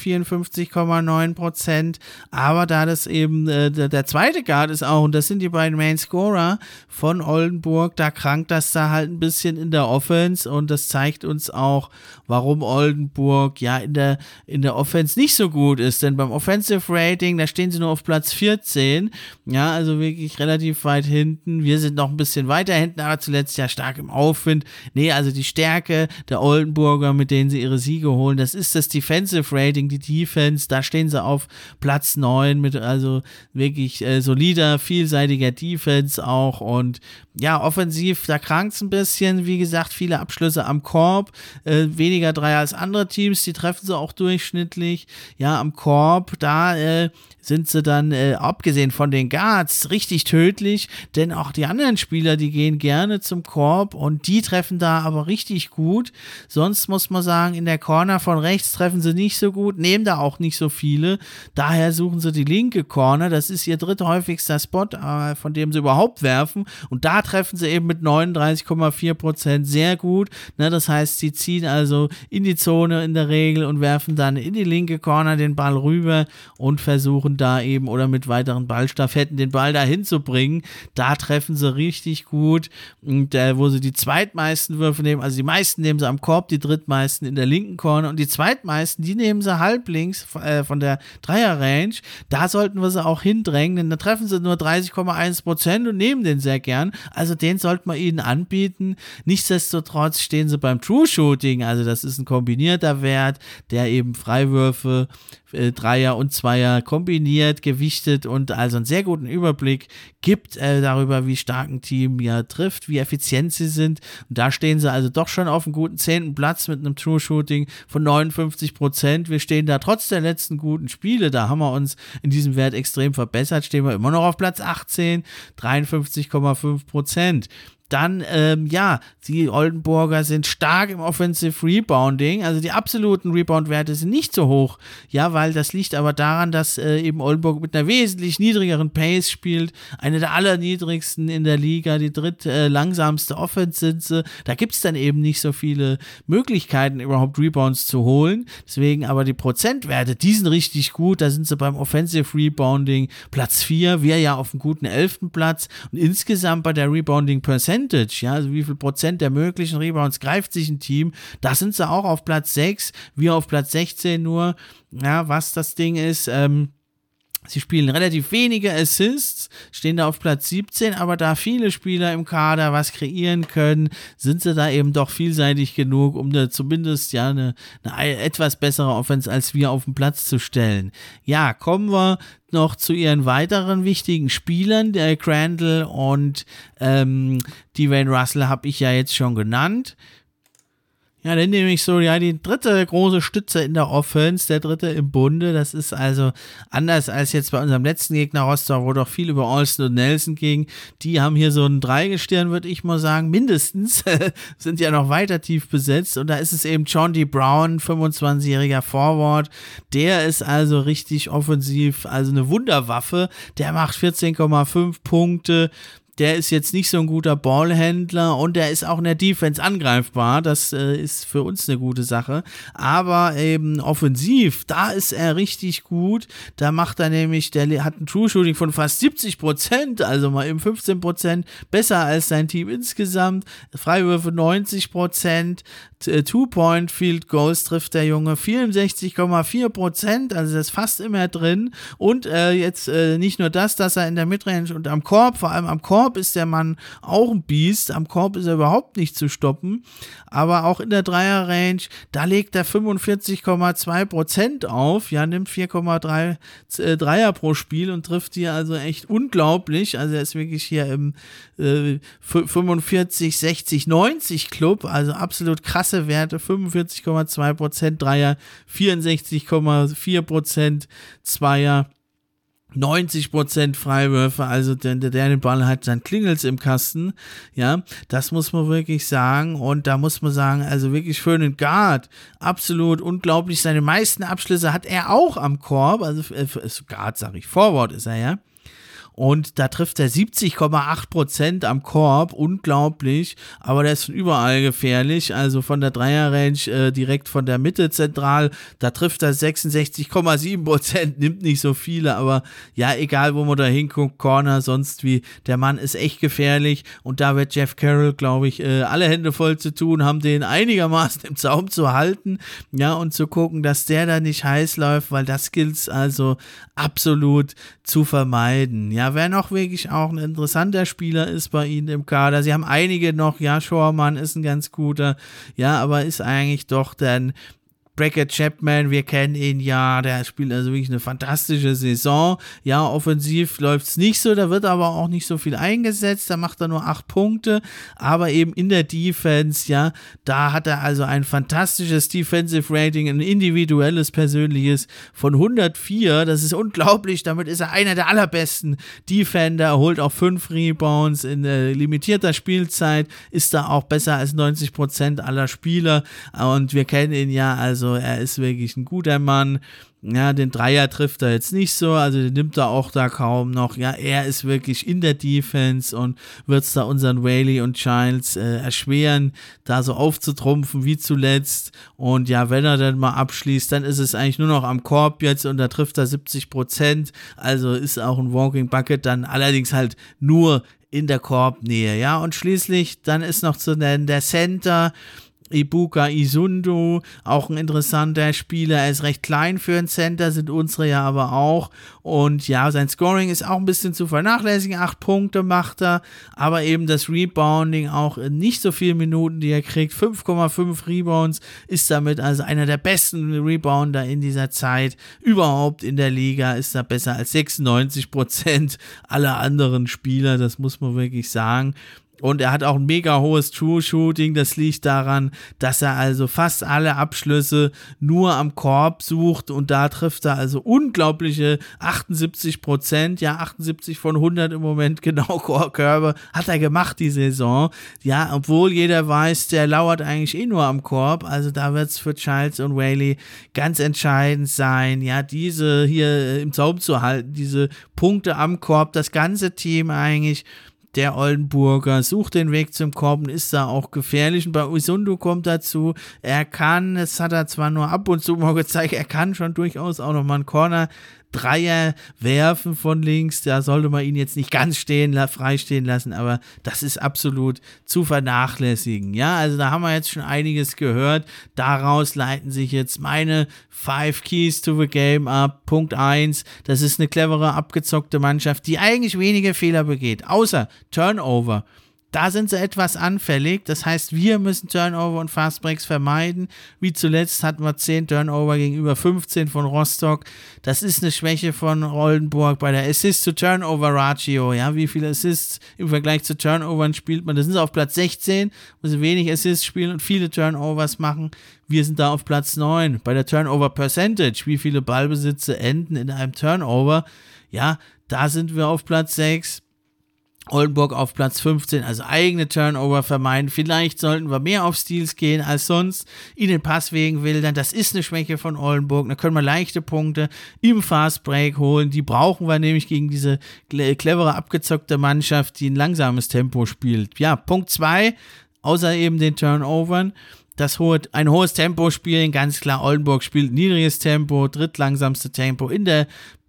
Speaker 2: 54,9%, aber da das eben der zweite Guard ist auch, und das sind die beiden Main Scorer von Oldenburg, da krankt das da halt ein bisschen in der Offense und das zeigt uns auch, warum Oldenburg ja in der Offense nicht so gut ist, denn beim Offensive Rating, da stehen sie nur auf Platz 14, ja, also wirklich relativ weit hinten, wir sind noch ein bisschen weiter hinten, aber zuletzt ja stark im Aufwind, nee, also die Stärke der Oldenburger mit mit denen sie ihre Siege holen. Das ist das Defensive Rating, die Defense, da stehen sie auf Platz 9 mit also wirklich solider, vielseitiger Defense auch und ja, offensiv, da krankt es ein bisschen, wie gesagt, viele Abschlüsse am Korb, weniger Dreier als andere Teams, die treffen sie auch durchschnittlich, ja, am Korb, da sind sie dann, abgesehen von den Guards, richtig tödlich, denn auch die anderen Spieler, die gehen gerne zum Korb und die treffen da aber richtig gut. Sonst muss man sagen, in der Corner von rechts treffen sie nicht so gut, nehmen da auch nicht so viele. Daher suchen sie die linke Corner, das ist ihr dritthäufigster Spot, von dem sie überhaupt werfen und da treffen sie eben mit 39,4% sehr gut. Ne, das heißt, sie ziehen also in die Zone in der Regel und werfen dann in die linke Corner den Ball rüber und versuchen da eben oder mit weiteren Ballstaffetten den Ball dahin zu bringen. Da treffen sie richtig gut und wo sie die zweitmeisten Würfe nehmen, also die meisten nehmen sie am Korb, die drittmeisten in der linken Corner und die zweitmeisten, die nehmen sie halblinks von der Dreier-Range. Da sollten wir sie auch hindrängen, denn da treffen sie nur 30,1% und nehmen den sehr gern. Also den sollte man ihnen anbieten. Nichtsdestotrotz stehen sie beim True Shooting, also das ist ein kombinierter Wert, der eben Freiwürfe, Dreier und Zweier kombiniert, gewichtet und also einen sehr guten Überblick gibt darüber, wie stark ein Team ja trifft, wie effizient sie sind. Und da stehen sie also doch schon auf einem guten 10. Platz mit einem True Shooting von 59%. Wir stehen da trotz der letzten guten Spiele, da haben wir uns in diesem Wert extrem verbessert, stehen wir immer noch auf Platz 18, 53,5%. Dann, die Oldenburger sind stark im Offensive Rebounding, also die absoluten Rebound-Werte sind nicht so hoch, ja, weil das liegt aber daran, dass eben Oldenburg mit einer wesentlich niedrigeren Pace spielt, eine der allerniedrigsten in der Liga, die langsamste Offense sind sie, da gibt es dann eben nicht so viele Möglichkeiten, überhaupt Rebounds zu holen, deswegen aber die Prozentwerte, die sind richtig gut, da sind sie beim Offensive Rebounding Platz 4, wir ja auf einem guten 11. Platz und insgesamt bei der Rebounding Percentage, ja, also wie viel Prozent der möglichen Rebounds greift sich ein Team, da sind sie auch auf Platz 6, wir auf Platz 16 nur, ja, was das Ding ist, sie spielen relativ wenige Assists, stehen da auf Platz 17, aber da viele Spieler im Kader was kreieren können, sind sie da eben doch vielseitig genug, um da zumindest ja eine etwas bessere Offense als wir auf den Platz zu stellen. Ja, kommen wir noch zu ihren weiteren wichtigen Spielern, der Crandall und Dwayne Russell habe ich ja jetzt schon genannt. Ja, dann nehme ich so, ja, die dritte große Stütze in der Offense, der dritte im Bunde. Das ist also anders als jetzt bei unserem letzten Gegner-Roster, wo doch viel über Alston und Nelson ging. Die haben hier so ein Dreigestirn, würde ich mal sagen, mindestens. Sind ja noch weiter tief besetzt. Und da ist es eben John D. Brown, 25-jähriger Forward. Der ist also richtig offensiv, also eine Wunderwaffe. Der macht 14,5 Punkte. Der ist jetzt nicht so ein guter Ballhändler und der ist auch in der Defense angreifbar. Das ist für uns eine gute Sache. Aber eben offensiv, da ist er richtig gut. Da macht er nämlich, der hat ein True Shooting von fast 70%, also mal eben 15% besser als sein Team insgesamt. Freiwürfe 90%. Two-Point Field Goals trifft der Junge 64,4%, also das ist fast immer drin. Und jetzt nicht nur das, dass er in der Midrange und am Korb, vor allem am Korb ist der Mann auch ein Biest, am Korb ist er überhaupt nicht zu stoppen, aber auch in der Dreier-Range, da legt er 45,2% auf, ja, nimmt 4,3 Dreier pro Spiel und trifft hier also echt unglaublich, also er ist wirklich hier im 45, 60, 90 Club, also absolut krasse Werte, 45,2% Dreier, 64,4% Zweier, 90% Freiwürfe, also der den Ball hat, dann klingelt's im Kasten, ja, das muss man wirklich sagen und da muss man sagen, also wirklich für einen Guard, absolut unglaublich, seine meisten Abschlüsse hat er auch am Korb, also Guard sage ich, Forward ist er, ja. Und da trifft er 70,8% am Korb, unglaublich, aber der ist von überall gefährlich, also von der Dreier-Range direkt von der Mitte zentral, da trifft er 66,7%, nimmt nicht so viele, aber ja, egal wo man da hinguckt, Corner, sonst wie, der Mann ist echt gefährlich und da wird Jeff Carroll, glaube ich, alle Hände voll zu tun, haben den einigermaßen im Zaum zu halten, ja, und zu gucken, dass der da nicht heiß läuft, weil das gilt's also absolut zu vermeiden, ja. Ja, wer noch wirklich auch ein interessanter Spieler ist bei ihnen im Kader, sie haben einige noch, ja, Shorman ist ein ganz guter, ja, aber ist eigentlich doch dann Brackett Chapman, wir kennen ihn ja, der spielt also wirklich eine fantastische Saison. Ja, offensiv läuft es nicht so, da wird aber auch nicht so viel eingesetzt, da macht er nur 8 Punkte, aber eben in der Defense, ja, da hat er also ein fantastisches Defensive Rating, ein individuelles, persönliches von 104, das ist unglaublich, damit ist er einer der allerbesten Defender, holt auch 5 Rebounds in limitierter Spielzeit, ist da auch besser als 90% aller Spieler und wir kennen ihn ja, also er ist wirklich ein guter Mann. Ja, den Dreier trifft er jetzt nicht so, also den nimmt er auch da kaum noch. Ja, er ist wirklich in der Defense und wird es da unseren Whaley und Childs erschweren, da so aufzutrumpfen wie zuletzt. Und ja, wenn er dann mal abschließt, dann ist es eigentlich nur noch am Korb jetzt und da trifft er 70%. Also ist auch ein Walking Bucket, dann allerdings halt nur in der Korbnähe. Ja, und schließlich, dann ist noch zu nennen der Center, Ibuka Isundu, auch ein interessanter Spieler, er ist recht klein für einen Center, sind unsere ja aber auch, und ja, sein Scoring ist auch ein bisschen zu vernachlässigen, 8 Punkte macht er, aber eben das Rebounding auch nicht so viele Minuten, die er kriegt, 5,5 Rebounds, ist damit also einer der besten Rebounder in dieser Zeit, überhaupt in der Liga, ist er besser als 96% aller anderen Spieler, das muss man wirklich sagen. Und er hat auch ein mega hohes True Shooting, das liegt daran, dass er also fast alle Abschlüsse nur am Korb sucht und da trifft er also unglaubliche 78%, ja 78 von 100 im Moment, genau, Körbe hat er gemacht die Saison, ja, obwohl jeder weiß, der lauert eigentlich nur am Korb, also da wird es für Childs und Whaley ganz entscheidend sein, ja, diese hier im Zaum zu halten, diese Punkte am Korb, das ganze Team eigentlich. Der Oldenburger sucht den Weg zum Korb und ist da auch gefährlich. Und bei Isundu kommt dazu, er kann, das hat er zwar nur ab und zu mal gezeigt, er kann schon durchaus auch nochmal einen Corner-Dreier werfen von links. Da sollte man ihn jetzt nicht ganz frei stehen lassen, aber das ist absolut zu vernachlässigen. Ja, also da haben wir jetzt schon einiges gehört. Daraus leiten sich jetzt meine 5 Keys to the Game ab. Punkt 1, das ist eine clevere, abgezockte Mannschaft, die eigentlich wenige Fehler begeht, außer Turnover. Da sind sie etwas anfällig, das heißt, wir müssen Turnover und Fastbreaks vermeiden. Wie zuletzt hatten wir 10 Turnover gegenüber 15 von Rostock. Das ist eine Schwäche von Oldenburg bei der Assist-to-Turnover-Ratio. Ja, wie viele Assists im Vergleich zu Turnovern spielt man? Da sind sie auf Platz 16, wo sie wenig Assists spielen und viele Turnovers machen. Wir sind da auf Platz 9. Bei der Turnover-Percentage, wie viele Ballbesitze enden in einem Turnover? Ja, da sind wir auf Platz 6. Oldenburg auf Platz 15, also eigene Turnover vermeiden. Vielleicht sollten wir mehr auf Steals gehen als sonst. In den Passwegen wildern, das ist eine Schwäche von Oldenburg. Da können wir leichte Punkte im Fastbreak holen. Die brauchen wir nämlich gegen diese clevere, abgezockte Mannschaft, die ein langsames Tempo spielt. Ja, Punkt 2, außer eben den Turnovern. Ein hohes Tempo spielen, ganz klar, Oldenburg spielt niedriges Tempo, drittlangsamste Tempo in der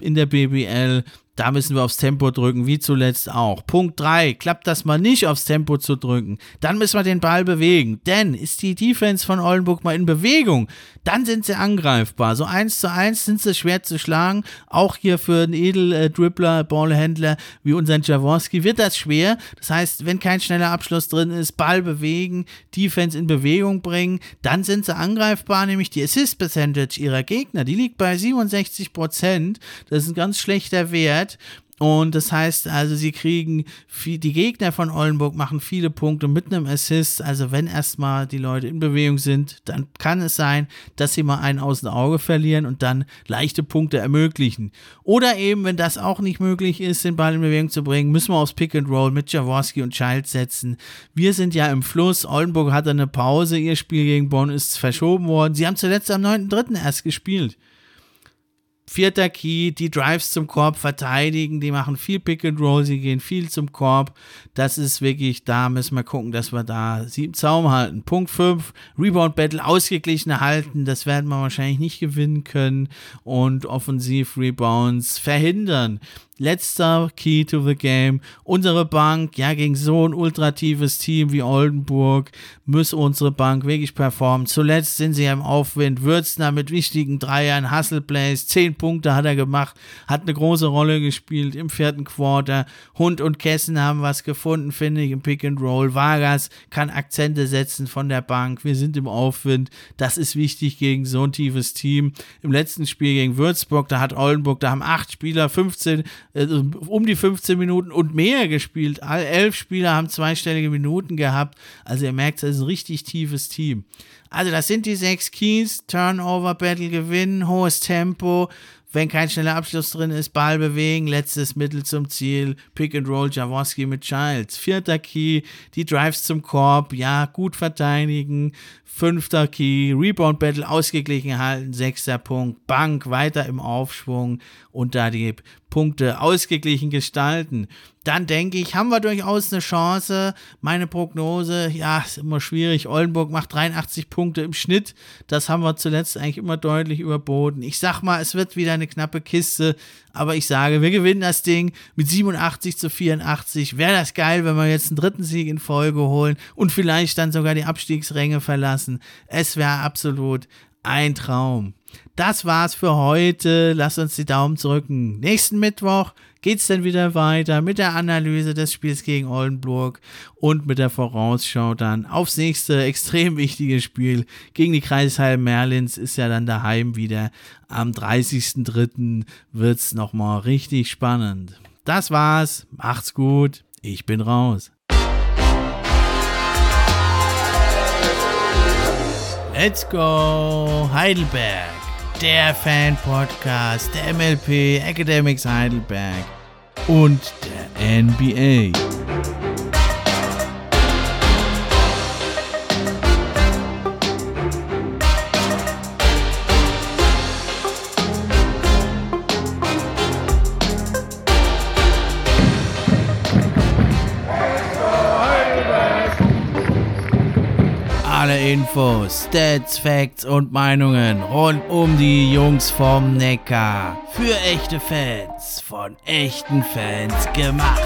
Speaker 2: BBL. Da müssen wir aufs Tempo drücken, wie zuletzt auch. Punkt 3, klappt das mal nicht aufs Tempo zu drücken, dann müssen wir den Ball bewegen, denn ist die Defense von Oldenburg mal in Bewegung, dann sind sie angreifbar. So 1:1 sind sie schwer zu schlagen, auch hier für einen Edel-Dribbler, Ballhändler wie unseren Jaworski wird das schwer. Das heißt, wenn kein schneller Abschluss drin ist, Ball bewegen, Defense in Bewegung bringen, dann sind sie angreifbar, nämlich die Assist-Percentage ihrer Gegner, die liegt bei 67%, das ist ein ganz schlechter Wert. Und das heißt also, die Gegner von Oldenburg machen viele Punkte mit einem Assist, also wenn erstmal die Leute in Bewegung sind, dann kann es sein, dass sie mal einen aus dem Auge verlieren und dann leichte Punkte ermöglichen. Oder eben, wenn das auch nicht möglich ist, den Ball in Bewegung zu bringen, müssen wir aufs Pick and Roll mit Jaworski und Childs setzen. Wir sind ja im Fluss, Oldenburg hatte eine Pause, ihr Spiel gegen Bonn ist verschoben worden, sie haben zuletzt am 9.3. erst gespielt. 4. Key, die Drives zum Korb verteidigen, die machen viel Pick and Roll, sie gehen viel zum Korb, das ist wirklich, da müssen wir gucken, dass wir da sie im Zaum halten. Punkt 5, Rebound Battle ausgeglichen halten, das werden wir wahrscheinlich nicht gewinnen können und Offensiv-Rebounds verhindern. Letzter Key to the Game. Unsere Bank, ja, gegen so ein ultratives Team wie Oldenburg muss unsere Bank wirklich performen. Zuletzt sind sie ja im Aufwind. Würzner mit wichtigen Dreiern, Hustle-Plays, 10 Punkte hat er gemacht, hat eine große Rolle gespielt im 4. Quarter. Hund und Kessen haben was gefunden, finde ich, im Pick and Roll. Vargas kann Akzente setzen von der Bank. Wir sind im Aufwind. Das ist wichtig gegen so ein tiefes Team. Im letzten Spiel gegen Würzburg, da hat Oldenburg, da haben 8 Spieler um die 15 Minuten und mehr gespielt. 11 Spieler haben zweistellige Minuten gehabt. Also ihr merkt, das ist ein richtig tiefes Team. Also das sind die 6 Keys. Turnover, Battle gewinnen, hohes Tempo. Wenn kein schneller Abschluss drin ist, Ball bewegen, letztes Mittel zum Ziel, Pick and Roll, Jaworski mit Childs. 4. Key, die Drives zum Korb, ja, gut verteidigen. 5. Key, Rebound Battle ausgeglichen halten. 6. Punkt, Bank weiter im Aufschwung und da die Punkte ausgeglichen gestalten. Dann denke ich, haben wir durchaus eine Chance. Meine Prognose, ja, ist immer schwierig. Oldenburg macht 83 Punkte im Schnitt. Das haben wir zuletzt eigentlich immer deutlich überboten. Ich sag mal, es wird wieder eine knappe Kiste, aber ich sage, wir gewinnen das Ding mit 87-84. Wäre das geil, wenn wir jetzt einen 3. Sieg in Folge holen und vielleicht dann sogar die Abstiegsränge verlassen. Es wäre absolut ein Traum. Das war's für heute. Lasst uns die Daumen drücken. Nächsten Mittwoch geht's dann wieder weiter mit der Analyse des Spiels gegen Oldenburg und mit der Vorausschau dann aufs nächste extrem wichtige Spiel gegen die Kreisheil Merlins. Ist ja dann daheim wieder. Am 30.03. wird's nochmal richtig spannend. Das war's. Macht's gut. Ich bin raus. Let's go Heidelberg, der Fan-Podcast der MLP Academics Heidelberg und der NBA. Alle Infos, Stats, Facts und Meinungen rund um die Jungs vom Neckar. Für echte Fans, von echten Fans gemacht.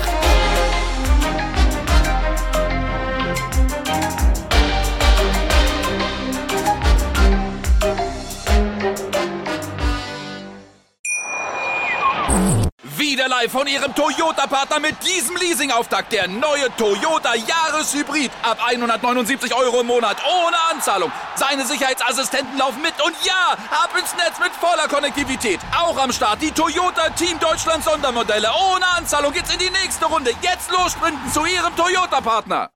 Speaker 1: Wieder live von Ihrem Toyota-Partner mit diesem Leasing-Auftakt. Der neue Toyota Jahreshybrid. Ab 179 € im Monat. Ohne Anzahlung. Seine Sicherheitsassistenten laufen mit. Und ja, ab ins Netz mit voller Konnektivität. Auch am Start die Toyota Team Deutschland Sondermodelle. Ohne Anzahlung geht's in die nächste Runde. Jetzt los sprinten zu Ihrem Toyota-Partner.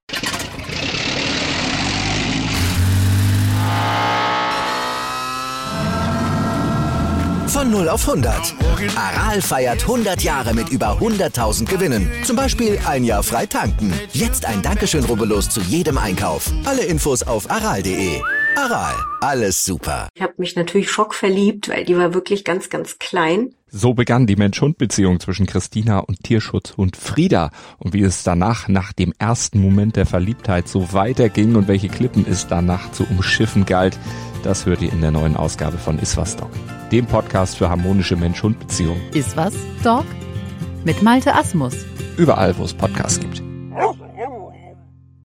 Speaker 4: Von 0 auf 100. Aral feiert 100 Jahre mit über 100.000 Gewinnen. Zum Beispiel ein Jahr frei tanken. Jetzt ein Dankeschön, rubbellos zu jedem Einkauf. Alle Infos auf aral.de. Aral, alles super.
Speaker 5: Ich habe mich natürlich schockverliebt, weil die war wirklich ganz, ganz klein.
Speaker 6: So begann die Mensch-Hund-Beziehung zwischen Christina und Tierschutzhund Frieda. Und wie es danach, nach dem ersten Moment der Verliebtheit, so weiterging und welche Klippen es danach zu umschiffen galt, das hört ihr in der neuen Ausgabe von Iswas Dog, dem Podcast für harmonische Mensch-Hund-Beziehungen.
Speaker 7: Iswas Dog? Mit Malte Asmus.
Speaker 6: Überall, wo es Podcasts gibt.